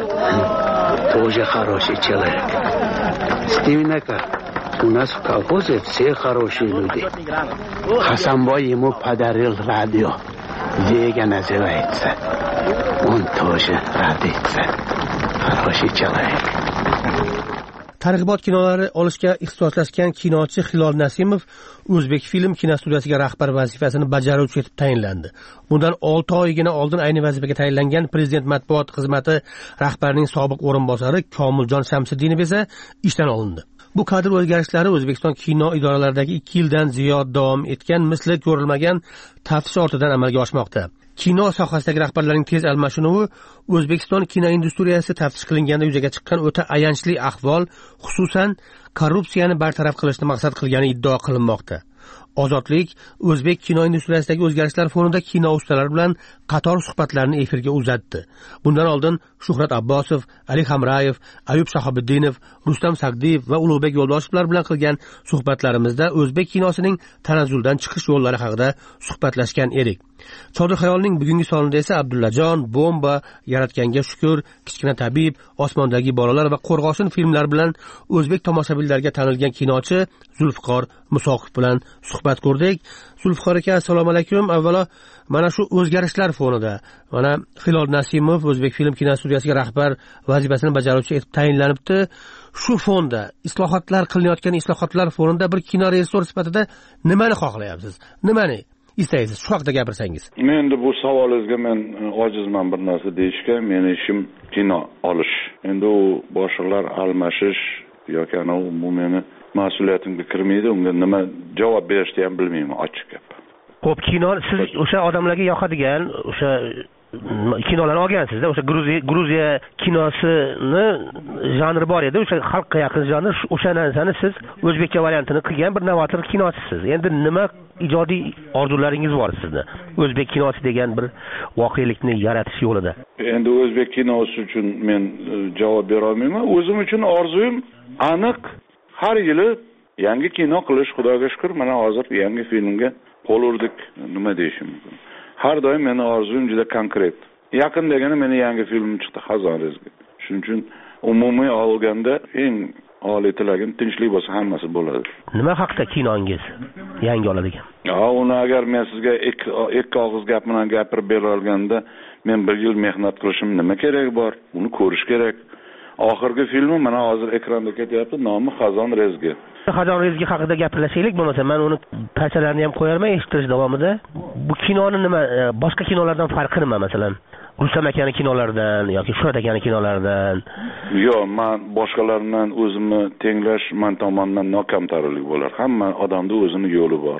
Тоже хороший человек. Стивенака. У нас в колхозе все хорошие люди. Хасанбой ему подарил радио. Вега называется. Он тоже радуется. Хороший человек. Targ'ibot kinolari olishga ixtisoslashgan kinochi Hilol Nasimov O'zbek film kinostudiyasiga rahbar vazifasini bajaruvchi etib tayinlandi. Bundan olti oygina oldin ayni vazifaga tayinlangan Prezident matbuot xizmati rahbarining sobiq o'rinbosari Komiljon Shamsiddinov esa ishdan olindi. Bu kadr o'zgarishlari O'zbekiston kino idoralaridagi ikki yildan ziyod davom etgan misli ko'rilmagan taftish ortidan amalga oshmoqda. Kino sohasidagi rahbarlarning tez almashinuvi O'zbekiston kino industriyasi taftish qilinganda yuzaga chiqqan o'ta ayanchli ahvol, xususan korrupsiyani bartaraf qilishni maqsad qilgani iddao qilinmoqda. Ozodlik O'zbek kino industriyasidagi o'zgarishlar fonida kino ustalari bilan qator suhbatlarni efirga uzatdi. Bundan oldin Shuhrat Abbosov, Ali Hamrayev, Ayub Shahobiddinov, Rustam Sagdiyev va Ulug'bek Yo'ldoshevlar bilan qilgan suhbatlarimizda O'zbek kinosining tanazzuldan chiqish yo'llari haqida suhbatlashgan edik. Chodir xayolning bugungi sonida esa Abdullajon, Bomba, Yaratganga shukr, Kichkina tabib, Osmondagi bolalar va Qo'rg'oshin filmlari bilan o'zbek tomoshabinlariga tanilgan kinochi Zulfiqor Musoqov bilan suhbat qurdik. Zulfiqor aka, assalomu alaykum. Avvalo mana shu o'zgarishlar fonida mana Hilol Nasimov O'zbek film kinostudiyasiga rahbar vazifasini bajaruvchi etib tayinlanibdi. Shu fonda islohotlar qilinayotgan islohotlar fonida bir kino rejissor sifatida nimani xohlayapsiz? Nimani istaysiz? Shu haqida gapirsangiz. Men endi bu savolingizga men ojizman bir narsa deyishga. Meni ishim kino olish. Endi u boshliqlar almashish yoki ana bu meni mas'uliyatimga kirmaydi. Unga nima javob berishni ham bilmayman, ochiq gap. Xo'p, kino siz o'sha odamlarga yoqadigan o'sha kinolarni olgansizda, o'sha Gruziya Gruziya kinosini janri bor edi, o'sha xalqqa yaqin janr, o'sha narsani siz o'zbekcha variantini qilgan bir novator kinochisiz. Endi nima ijodiy orzularingiz bor sizda o'zbek kinosi degan bir voqelikni yaratish yo'lida? Endi o'zbek kinosi uchun men javob bera olmayman. O'zim uchun orzuyim aniq, har yili yangi kino qilish. Xudoga shukr, mana hozir yangi filmga qo'l urdik. Nima deyishim mumkin? Har doim meni orzuyim juda konkret. Yaqin degani meni yangi filmim chiqdi, Xazon rezgi. Shuning uchun umumiy olganda eng oliy tilagim tinchlik bo'lsa hammasi bo'ladi. Nima haqida kinongiz yangi oladigan? Ya, uni agar men sizga ikki og'iz gap bilan gapirib bera olganda, men bir yil mehnat qilishim nima kerak bor? Uni ko'rish kerak. Oxirgi filmim mana hozir ekranda ketyapti, nomi Xazon rezgi. Xazon rezgi haqida gaplashaylik, bo'lmasa men uni parchalarini ham qo'yarman eshitish davomida. Bu kinoni nima, boshqa kinolardan farqi nima, masalan? Rustam akani kinolaridan yoki Shuhrat akani kinolaridan? Yo'q, men boshqalardan o'zimni tenglash men tomonidan nokamtarlik bo'lar. Hamma odamda o'zining yo'li bor.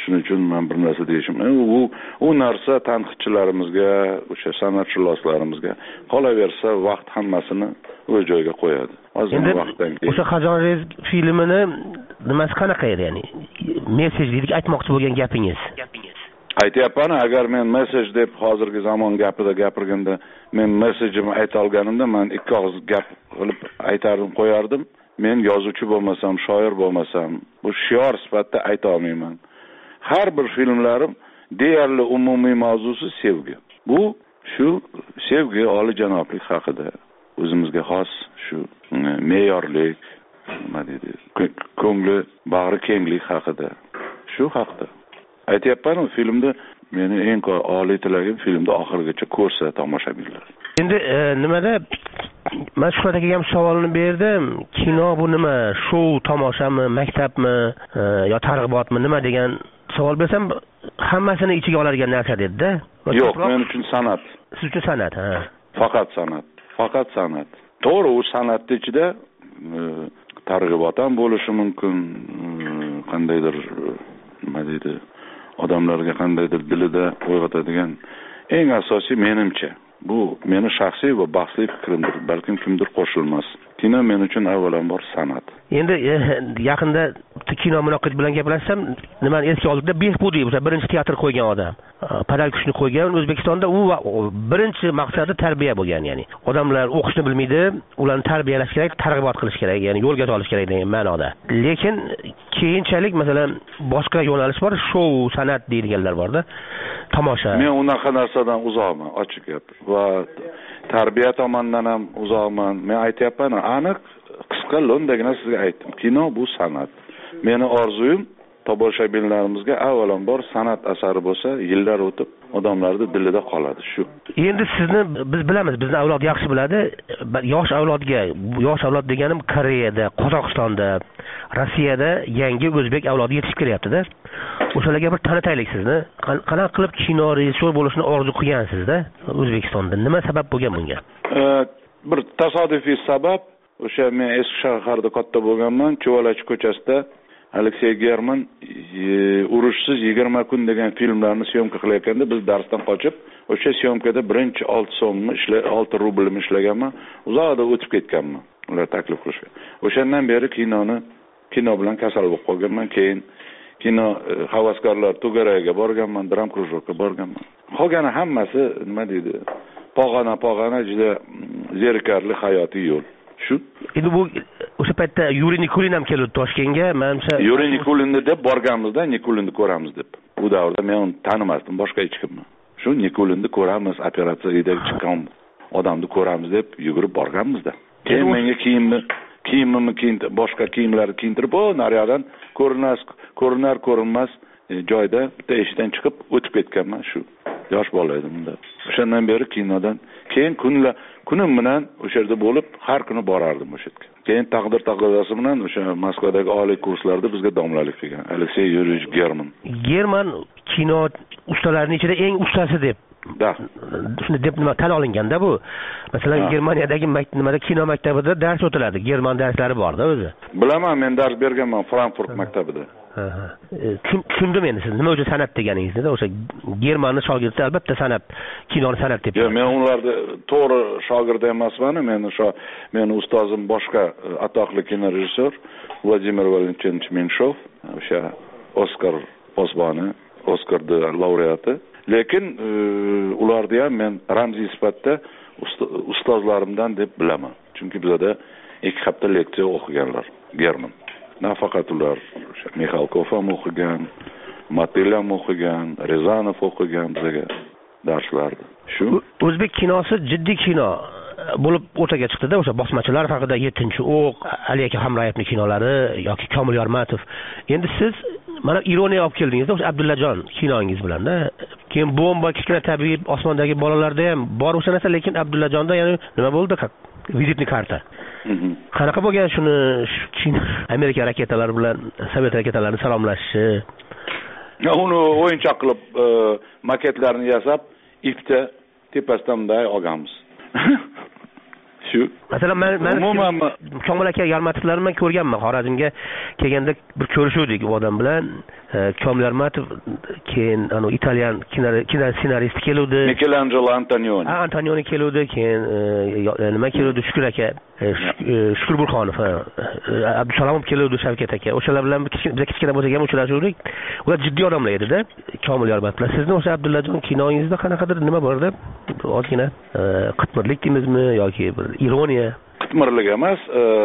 shuning uchun men bir narsa deyishim u u narsa tanqidchilarimizga o'sha san'atshulaslarimizga qolaversa vaqt hammasini o'z joyiga qo'yadi ozgina vaqtdan keyin o'sha Xajonrez filmini nimasi qanaqa edi ya'ni messej deylik aytmoqchi bo'lgan gapingiz aytyapman agar men messej deb hozirgi zamon gapida gapirganda men messejimni ayta olganimda men ikki og'iz gap qilib aytardim qo'yardim men yozuvchi bo'lmasam shoir bo'lmasam bu shior sifatida ayta olmayman har bir filmlarim deyarli umumiy mavzusi sevgi bu shu sevgi olijanoblik haqida o'zimizga xos shu me'yorlik nima deydi ko'ngli bag'ri kenglik haqida shu haqida aytyapman filmda meni eng oliy tilagim filmda oxirigacha ko'rsa tomoshabinlar endi nimada men Shuhrat akaga ham savolni berdim kino bu nima shou tomoshami maktabmi yo targ'ibotmi nima degan savol bersam hammasini ichiga oladigan narsa dedida yo'q men uchun san'at siz uchun san'at ha faqat san'at faqat san'at to'g'ri u san'atni ichida targ'ibot ham bo'lishi mumkin qandaydir nima deydi odamlarga qandaydir dilida uyg'otadigan eng asosiy menimcha bu meni shaxsiy va bahsli fikrimdir balkim kimdir qo'shilmas kino men uchun avvalambor san'at endi yaqinda kino munoqid bilan gaplashsam nimani esga oldikda Behbudiy o'sha birinchi teatr qo'ygan odam padal kuchni qo'ygan O'zbekistonda u birinchi maqsadi tarbiya bo'lgan ya'ni odamlar o'qishni bilmaydi ularni tarbiyalash kerak targ'ibot qilish kerak ya'ni yo'lga solish kerak degan ma'noda lekin keyinchalik masalan boshqa yo'nalish bor shou san'at deyilganlar borda tomosha men unaqa narsadan uzoqman ochiq gap va tarbiya tomonidan ham uzoqman men aytyapman aniq qisqa lo'ndagina sizga aytdim kino bu san'at meni orzuyim tomoshabinlarimizga avvalambor san'at asari bo'lsa yillar o'tib odamlarning dilida qoladi shu endi sizni biz bilamiz bizni avlod yaxshi biladi yosh avlodga yosh avlod deganim Koreyada Qozog'istonda Rossiyada yangi o'zbek avlodi yetishib kelyapti-da o'shalarga bir tanitaylik sizni qanaqa qilib kino rejissyor bo'lishni orzu qilgansizda O'zbekistonda nima sabab bo'lgan bunga bir tasodifiy sabab o'sha men eski shaharda katta bo'lganman Chuvalachi ko'chasida Aleksey German urushsiz yigirma kun degan filmlarni syomka qilayotganda biz darsdan qochib o'sha syomkada birinchi olti so'mni ishla olti rublni ishlaganman uzoqda o'tib ketganman ular taklif qilishgan o'shandan beri kinoni kino bilan kasal bo'lib qolganman keyin kino havaskorlar to'garagiga borganman dram krujokka borganman qolgani hammasi nima deydi pog'ona pog'ona juda zerikarli hayotiy yo'l shu endi bu o'sha paytda Yuriy Nikulin ham keldi Toshkentga menimcha Yuriy Nikulinni deb borganmizda Nikulinni ko'ramiz deb u davrda men uni tanimasdim boshqa hech kimni shu Nikulinni ko'ramiz operatsiyaga chiqqan odamni ko'ramiz deb yugurib borganmizda keyin menga kiyimni kiyimimni kiyin boshqa kiyimlarni kiyintirib o naryoqdan ko'rinas ko'rinar ko'rinmas joyda bitta eshikdan chiqib o'tib ketganman shu yosh bola edim unda o'shandan beri kinodan keyin kunlar kunim bilan o'sha yerda bo'lib har kuni borardim o'sha yerga keyin taqdir taqdirasi bilan o'sha Moskvadagi oliy kurslarda bizga domlalik qilgan Aleksey Yurievich German German kino ustalarining ichida eng ustasi deb da shuni deb nima tan olinganda bu masalan Germaniyadagi nimada kino maktabida dars o'tiladi German darslari borda o'zi bilaman men dars berganman Frankfurt maktabida tushundim endi siz nima uchun san'at deganingizni o'sha Germanni shogirdi albatta san'at kinoni san'at deb yo'q men ularda to'g'ri shogirdi emasman men o'sha meni ustozim boshqa atoqli kino rejissyor Vladimir Valentinovich Menshov o'sha Oskar posboni Oskarda laureati lekin ularni ham men ramziy sifatida ustozlarimdan deb bilaman chunki bizda ikki hafta leksiya o'qiganlar German nafaqat ular o'sha Mixalkov ham o'qigan Matel ham o'qigan Rezanov o'qigan bizga darslardi shu o'zbek kinosi jiddiy kino bo'lib o'rtaga chiqdi-da o'sha bosmachilar haqida yettinchi o'q Ali aka Hamroyevning kinolari yoki Komil Yormatov endi siz mana ironiya olib keldingiz-da o'sha Abdullajon kinongiz bilan-da keyin bomba kichkina tabiiy osmondagi bolalarda ham bor o'sha narsa lekin Abdullajonda yana nima bo'ldi vizitni karta qanaqa bo'lgan shuni Amerika raketalari bilan Sovet raketalarini salomlashishi uni o'yinchoq qilib maketlarni yasab ipda tepasidan bunday olganmiz shu masalan man man umuman Komil aka Yarmatovlarni men ko'rganman. Xorazmga kelganda bir ko'rishuvdik u odam bilan. Komil Yarmatov keyin ano italyan kino ssenarist keluvdi. Michelangelo Antonioni. Ha, Antonioni keluvdi, keyin nima keluvdi Shukur aka, Shukur Burxonov, Abdusalomov keluvdi, Shavkat aka. O'shalar bilan biz kichkina bo'lsak ham uchrashuvdik. Ular jiddiy odamlar edi-da, Komil Yarmatov. Sizni o'sha Abdullajon kinoyingizda qanaqadir nima bor-da? Ozgina qitmirlik deymizmi yoki bir ironiya? Qitmirlik emas,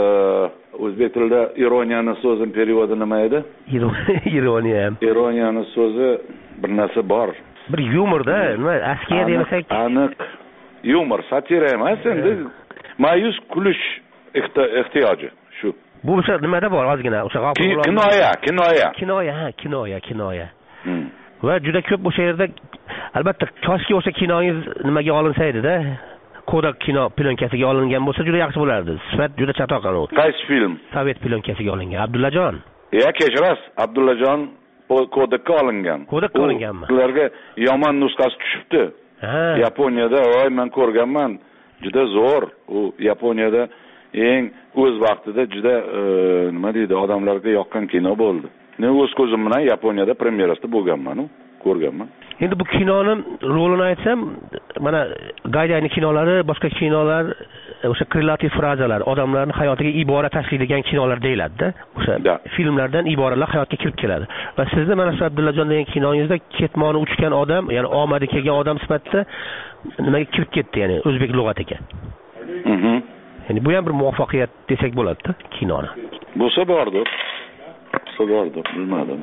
o'zbek tilida ironiyani so'zini perevodi nima edi? Ironiya. Ironiyani so'zi bir narsa bor. Bir yumorda, nima askiya demasak, aniq yumor, satira emas, endi ma'yus kulish ehtiyoji shu. Bu o'sha nimada bor ozgina, o'sha kinoya, kinoya. Kinoya, ha, kinoya, kinoya. Va juda ko'p o'sha yerda albatta koshki o'sha kinoyingiz nimaga olinsa edi-da. Kodak kino plyonkasiga olingan bo'lsa juda yaxshi bo'lardi. Sifat juda chatoq anu. Qaysi film? Sovet plyonkasiga olingan. Abdullajon. Ya, kechirasiz. Abdullajon Kodakka olingan. Kodakka olinganmi? Ularga yomon nusxasi tushibdi. Yaponiyada, voy men ko'rganman. Juda zo'r. U Yaponiyada eng o'z vaqtida juda nima deydi, odamlarga yoqqan kino bo'ldi. Men o'z ko'zim bilan Yaponiyada premyerasida bo'lganman-ku. Ko'rganman. Endi bu kinoni rolini aytsam, mana Gaydayning kinolari, boshqa kinolar o'sha kreativ frazalar, odamlarning hayotiga ibora tashlaydigan kinolar deyiladi-da. O'sha filmlardan iboralar hayotga kirib keladi. Va sizni mana shu Abdullajon degan kinongizda ketmoni uchgan odam, ya'ni omadi kelgan odam sifatida nimaga kirib ketdi, ya'ni o'zbek lug'atiga. Mhm. Ya'ni bu ham bir muvaffaqiyat desak bo'ladi-da kinoni. Bo'lsa bordir. Bo'lsa bordir, bilmadim.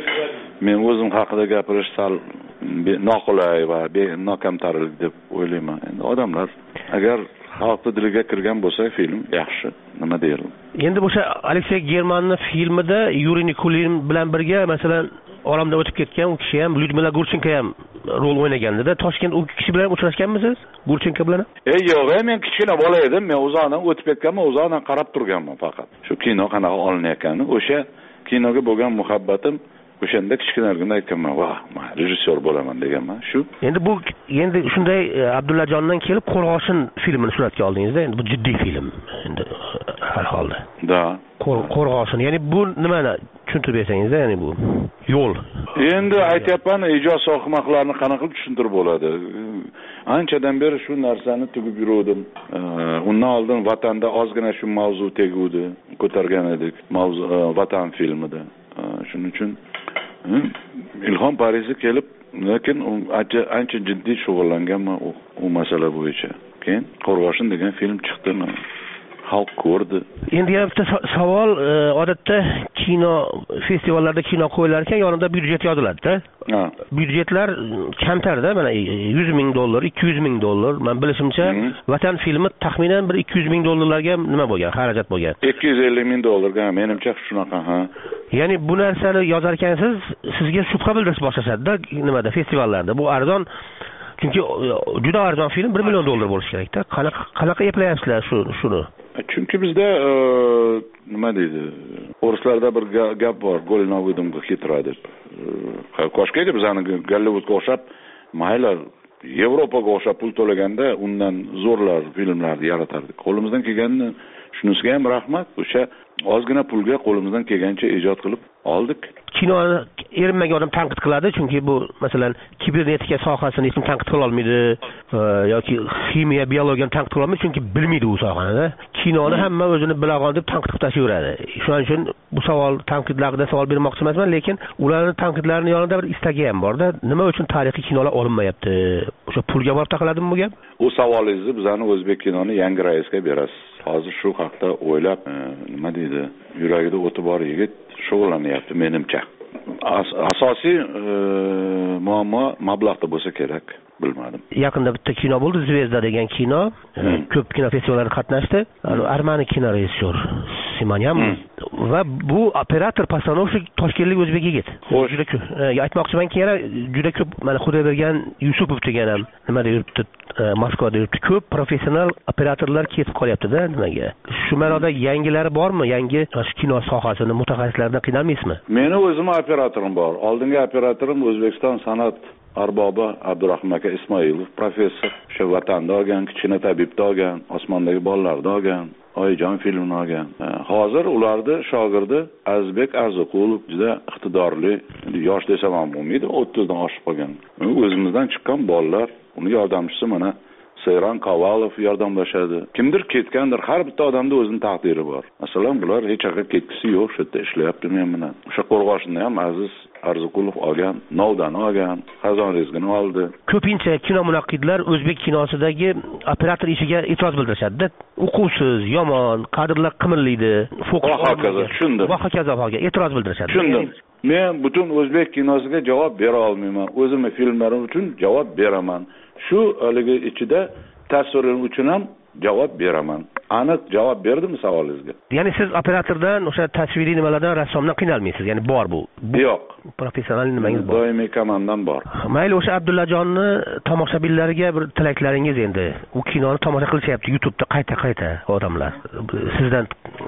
Men o'zim haqida gapirish sal noqulay va nokamtarlik deb o'ylayman. Endi odamlar agar xalq diliga kirgan bo'lsa film yaxshi, nima deyman. Endi o'sha Aleksey Germanning filmida Yuriy Nikulin bilan birga masalan olamdan o'tib ketgan u kishi ham Lyudmila Gurchenko ham rol o'ynaganda-da. Toshkent u kishi bilan uchrashganmisiz? Gurchenko bilan? Ey, yo'q, men kichkina bola edim. Men uzoqdan o'tib ketganman, uzoqdan qarab turganman faqat. Shu kino qanaqa olinayotganini, o'sha kinoga bo'lgan muhabbatim o'shanda kichkinaligimda aytganman, "Voh, men rejissyor bo'laman" deganman. Shu. Endi bu endi shunday Abdullajondan kelib Qo'rg'oshin filmini suratga oldingizda, endi bu jiddiy film. Endi har holda. Da. Qo'rg'oshin, ya'ni bu nimani tushuntirib bersangiz-da, ya'ni bu yo'l. Endi aytyapman, ijod sohiblarini qanaqa qilib tushuntirib bo'ladi? Anchadan beri shu narsani tugib yurdim. Undan oldin vatanda ozgina shu mavzu teguvdi, ko'targan edik. Mavzu vatan filmida. Shuning uchun Ilhom Parizga kelib, lekin ancha ancha jiddiy shug'ullanganman u, u masala bo'yicha. Keyin Qo'rg'oshin degan film chiqdi. Xalq ko'rdi. Endi yana bitta savol, odatda kino festivallarda kino qo'yilar ekan, yonida byudjet yoziladi-da. Ha. Byudjetlar kamtar-da, mana yuz ming dollar, ikki yuz ming dollar. Men bilishimcha, vatan filmi taxminan bir ikki yuz ming dollarlarga nima bo'lgan, xarajat bo'lgan. ikki yuz ellik ming dollarga, menimcha shunaqa, ha. Ya'ni bu narsani yozar ekansiz, sizga shubha bildirib boshlashadi-da, nimada festivallarda. Bu arzon chunki juda arzon film bir million dollar bo'lishi kerak-da. Qanaqa qanaqa eplayapsizlar shu shuni? Chunki bizda nima deydi? O'rislarda bir gap bor, golni o'yinga ketiradi deb. Qo'shqayda bizani Gollivudga o'xshab, mayli Yevropaga o'xshab pul to'laganda undan zo'rlar filmlarni yaratardik. Qo'limizdan kelganini shunisiga ham rahmat. O'sha ozgina pulga qo'limizdan kelgancha ijod qilib oldik. Kinoni erinmagan odam tanqid qiladi, chunki bu masalan kibernetika sohasini hech kim tanqid qila olmaydi yoki ximiya, biologiyani tanqid qila olmaydi, chunki bilmaydi u sohani. Kinoni hamma o'zini bilag'on deb tanqid qilib tashlayveradi. Shuning uchun bu savol tanqidlar haqida savol bermoqchi emasman, lekin ularning tanqidlarining yonida bir istagi ham bor-da. Nima uchun tarixiy kinolar olinmayapti? O'sha pulga borib taqaladimi bu gap? U savolingizni bizani o'zbek kinoni yangi raisga berasiz. Hozir shu haqda o'ylab, nima deydi, yuragida o'ti bor yigit shug'ullanyapti menimcha. As asosiy muammo mablag'da bo'lsa kerak, bilmadim. Yaqinda bitta kino bo'ldi, Zvezda degan kino. Ko'p kino festivallarida qatnashdi. Armani kino rejissyor Simonyan va bu operator postanovщик toshkentlik o'zbek yigit. Juda ko'p. Aytmoqchimanki, yana juda ko'p mana Xudoybergan Yusupov degan ham nimada yuribdi, Moskvada yuribdi. Ko'p professional operatorlar ketib qolyapti-da nimaga. Shu ma'noda yangilari bormi? Yangi kino sohasini mutaxassislaridan qiynalmaysizmi? Meni o'zim operatorim bor. Oldingi operatorim O'zbekiston san'at arbobi Abdurahmon aka Ismoilov professor, o'sha vatanda olgan, kichkina tabibda olgan, osmondagi bolalarda olgan, Oyijon filmini olgan. Hozir ularni shogirdi Azizbek Arziqulov juda iqtidorli, yosh desam ham bo'lmaydi, o'ttizdan oshib qolgan. O'zimizdan chiqqan bolalar, uni yordamchisi mana Seyran Kavalov yordamlashadi. Kimdir ketgandir, har bitta odamda o'zining taqdiri bor. Masalan, bular hech qayerga ketgisi yo'q, shu yerda ishlayapti men bilan. O'sha Qo'rg'oshinda ham Aziz Arziqulov olgan, Novdan olgan, Xazon rezgini oldi. Ko'pincha kino munaqqidlar o'zbek kinosidagi operator ishiga e'tiroz bildirishadi-da. Uquvsiz, yomon, kadrlar qimirlaydi, fokus va hokazo. Tushundim. Va hokazo hoga e'tiroz bildirishadi. Tushundim. Men butun o'zbek kinosiga javob bera olmayman. O'zimning filmlarim uchun javob beraman. Shu haligi ichida tasvirlar uchun ham javob beraman. Aniq javob berdimmi savolingizga? Ya'ni siz operatordan, o'sha tasviriy nimalardan, rassomdan qiynalmaysiz. Ya'ni bor bu. Yo'q. Professional nimangiz bor. Doimiy komandam bor. Mayli, o'sha Abdullajonni tomoshabinlarga bir tilaklaringiz endi. U kinoni tomosha qilishyapti YouTube'da qayta-qayta odamlar. Sizdan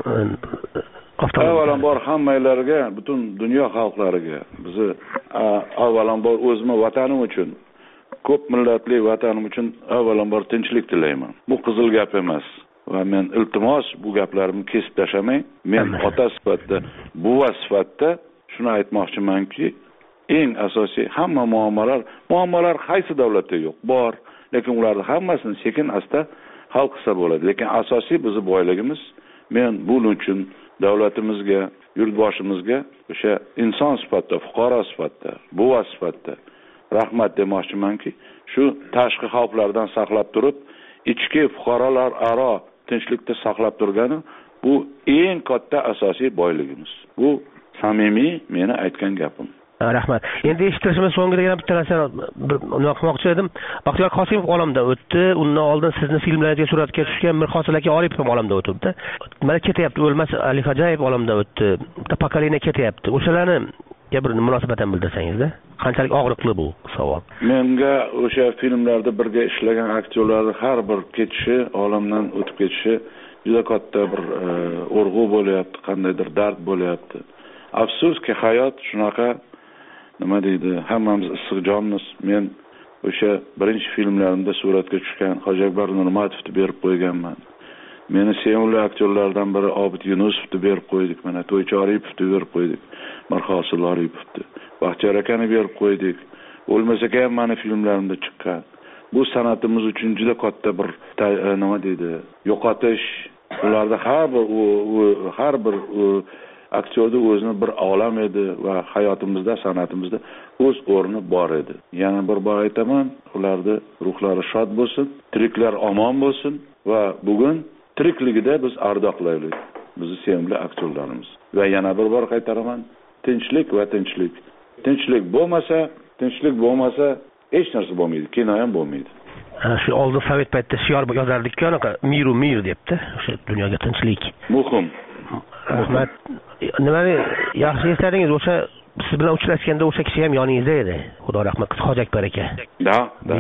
avvalambor hammalarga, butun dunyo xalqlariga, bizni avvalambor o'zim vatanim uchun, ko'p millatli vatanim uchun avvalambor tinchlik tilayman. Bu qizil gap emas. Va men iltimos bu gaplarimni kesib tashamang. Men ota sifatida, buva sifatida shuni aytmoqchimanki, eng asosiy hamma muammolar, muammolar qaysi davlatda yo'q, bor, lekin ularni hammasini sekin asta hal qilsa bo'ladi. Lekin asosiy bizning boyligimiz. Men buning uchun davlatimizga, yurtboshimizga o'sha inson sifatida, fuqaro sifatida, buva sifatida rahmat demoqchimanki, shu tashqi xavflardan saqlab turib, ichki fuqarolar aro tinchlikda saqlab turgani bu eng katta asosiy boyligimiz. Bu samimiy meni aytgan gapim. Rahmat. Endi eshittirishimiz so'ngida yana bitta narsani unoqmoqchi edim. Baxtiyor Qosimov olamda o'tdi. Undan oldin sizni filmlaringizga suratga tushgan Mirhosil aka Oripov ham olamda o'tibdi. Mana ketyapti, O'lmas Ali Xo'jayev olamda o'tdi. Bitta pokoleniya ketyapti. O'shalarni bir munosabat ham bildirsangizda. Qanchalik og'riqli bu savol? Menga o'sha filmlarda birga ishlagan aktyorlarning har bir ketishi, olamdan o'tib ketishi juda katta bir urg'u bo'lyapti, qandaydir dard bo'lyapti. Afsuski hayot shunaqa, nima deydi, hammamiz issiqjonmiz. Men o'sha birinchi filmlarimda suratga tushgan Hoji Akbar Nurmatovni berib qo'yganman. Meni sevimli aktyorlardan biri Obid Yunusovni berib qo'ydik. Mana To'ychi Oripovni berib qo'ydik. Mirhosil Oripovni. Baxtiyor akani berib qo'ydik. O'lmas aka ham meni filmlarimda chiqqan. Bu san'atimiz uchun juda katta bir nima deydi, yo'qotish. Ularda har bir har bir aktyorda o'zini bir olam edi va hayotimizda, san'atimizda o'z o'rni bor edi. Yana bir bor aytaman, ularda ruhlari shod bo'lsin, tiriklar omon bo'lsin va bugun tirikligida biz ardoqlaylik bizni sevimli aktyorlarimiz. Va yana bir bor qaytaraman, tinchlik va tinchlik. Tinchlik bo'lmasa, tinchlik bo'lmasa hech narsa bo'lmaydi, kino ham bo'lmaydi. Shu oldin Sovet paytida shior yozardik-ku, anaqa miru mir debdi, o'sha dunyoga tinchlik. Muhim. Rahmat. Nimani yaxshi esladingiz, o'sha siz bilan uchrashganda o'sha kishi ham yoningizda edi. Xudo rahmat qilsin, Hoji Akbar aka. Da, da.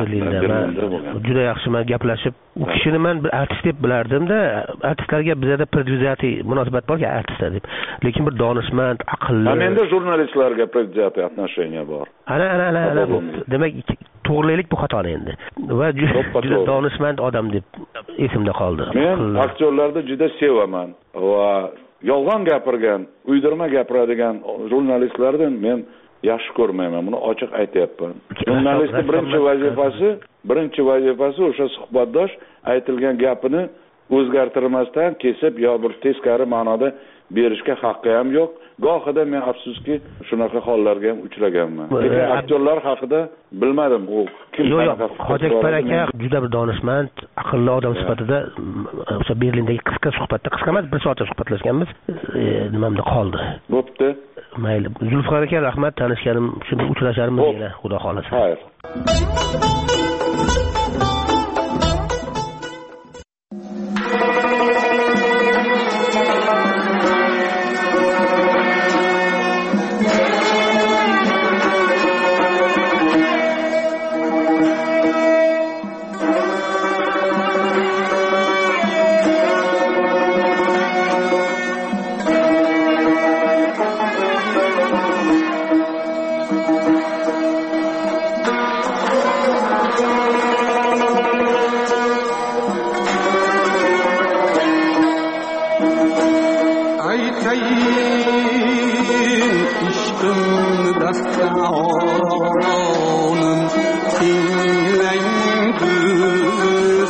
Juda yaxshi men gaplashib, u kishini men bir artist deb bilardim-da, artistlarga bizda predvyuzati munosabat bor-ku, artistlar deb. Lekin bir donishmand, aqlli. Menda jurnalistlarga predvyuzati отношения bor. Ana, ana, ana. Demak, to'g'rilaylik bu xatoni endi. Va juda donishmand odam deb esimda qoldi. Men aktyorlarni juda sevaman va yolg'on gapirgan, uydirma gapiradigan jurnalistlardan men yaxshi ko'rmayman. Buni ochiq aytayapman. Jurnalistning birinchi vazifasi, birinchi vazifasi o'sha suhbatdosh aytilgan gapini o'zgartirmasdan kesib yo bir teskari ma'noda berishga haqqi ham yo'q. Gohida men afsuski shunaqa hollarga ham uchraganman. Lekin aktyorlar haqida bilmadim u kim qanaqa. Hoji Akbar aka juda bir donishmand, aqlli odam sifatida o'sha Berlindagi qisqa suhbatda, qisqa emas, bir soatda suhbatlashganmiz, nimamda qoldi. Bo'pti. Mayli. Zulfiqor aka, rahmat, tanishganim uchun, uchrasharmiz yana, xudo xolasa. Xayr.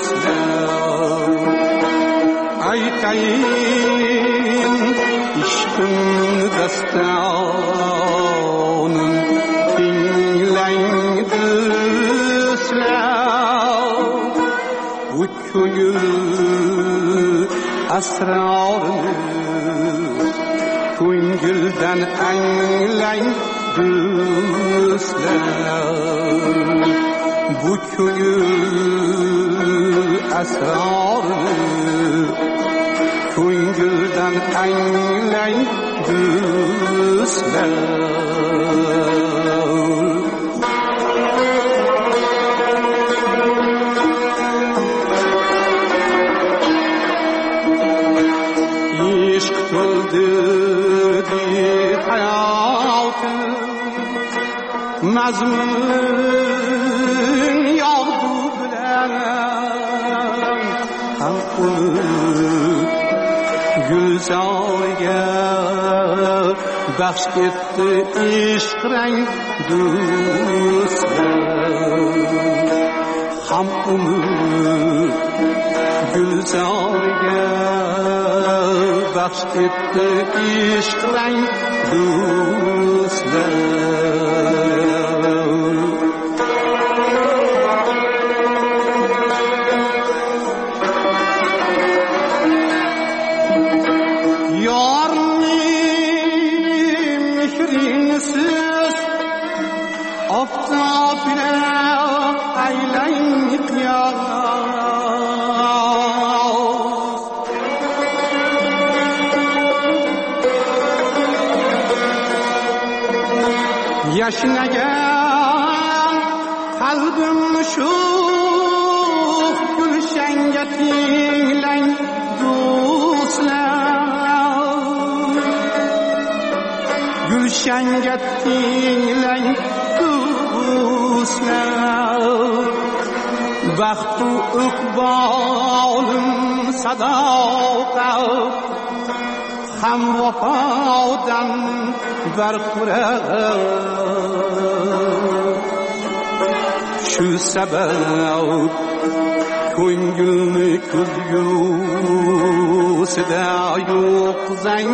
do'stlar aytayin ishqimni dastonim tinglang do'stlar bu ko'ngil asrorini ko'ngildan anglang do'stlar bu ko'ngil asrorini ko'ngildan anglang do'stlar ishq to'ldi deb hayotim mazmun yog'du bilan ham umr gulzorga baxsh etdi ishq rang do'stlar ham umr gulzorga baxsh etdi ishq rang do'stlar yorning mehrinsiz oftob bilan aylang yashnagan qalbim shu gulshanga tinglang do'stlar gulshanga tinglang do'stlar baxtu iqbolim sadoqat ham vafodan barqurar shu sabab ko'ngilni ko'zgusida yo'q zang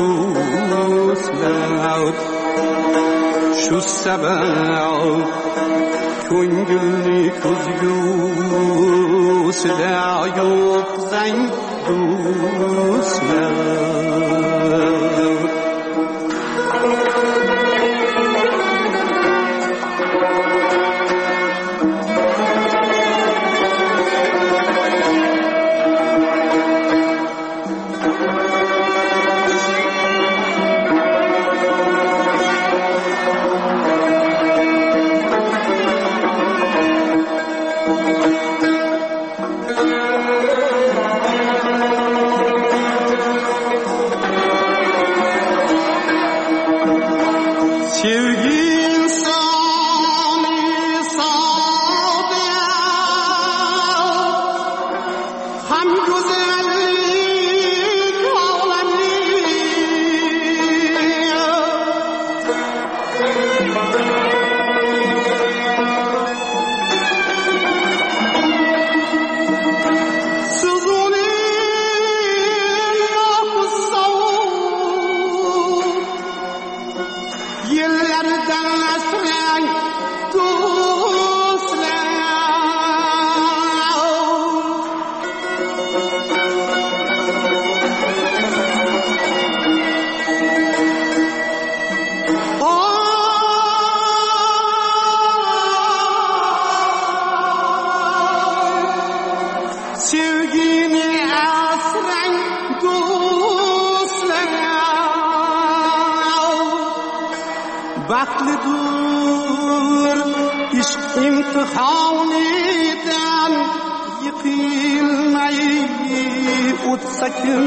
do'stlar shu sabab ko'ngilni ko'zgusida yo'q zang do'stlar baxtlidir ishq imtihonidan yiqilmay o'tsa kim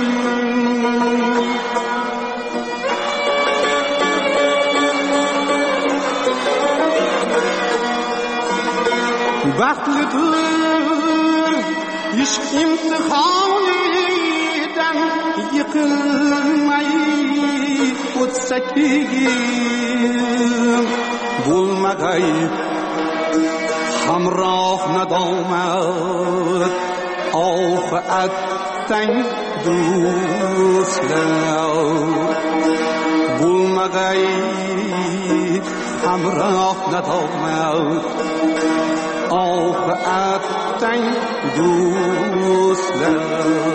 baxtlidir ishq imtihonidan yiqilmay o'tsa kim bo'lmagay hamroh nadomat آخ اتنگ دوستلر بولمغای همراه ندامد آخ اتنگ دوستلر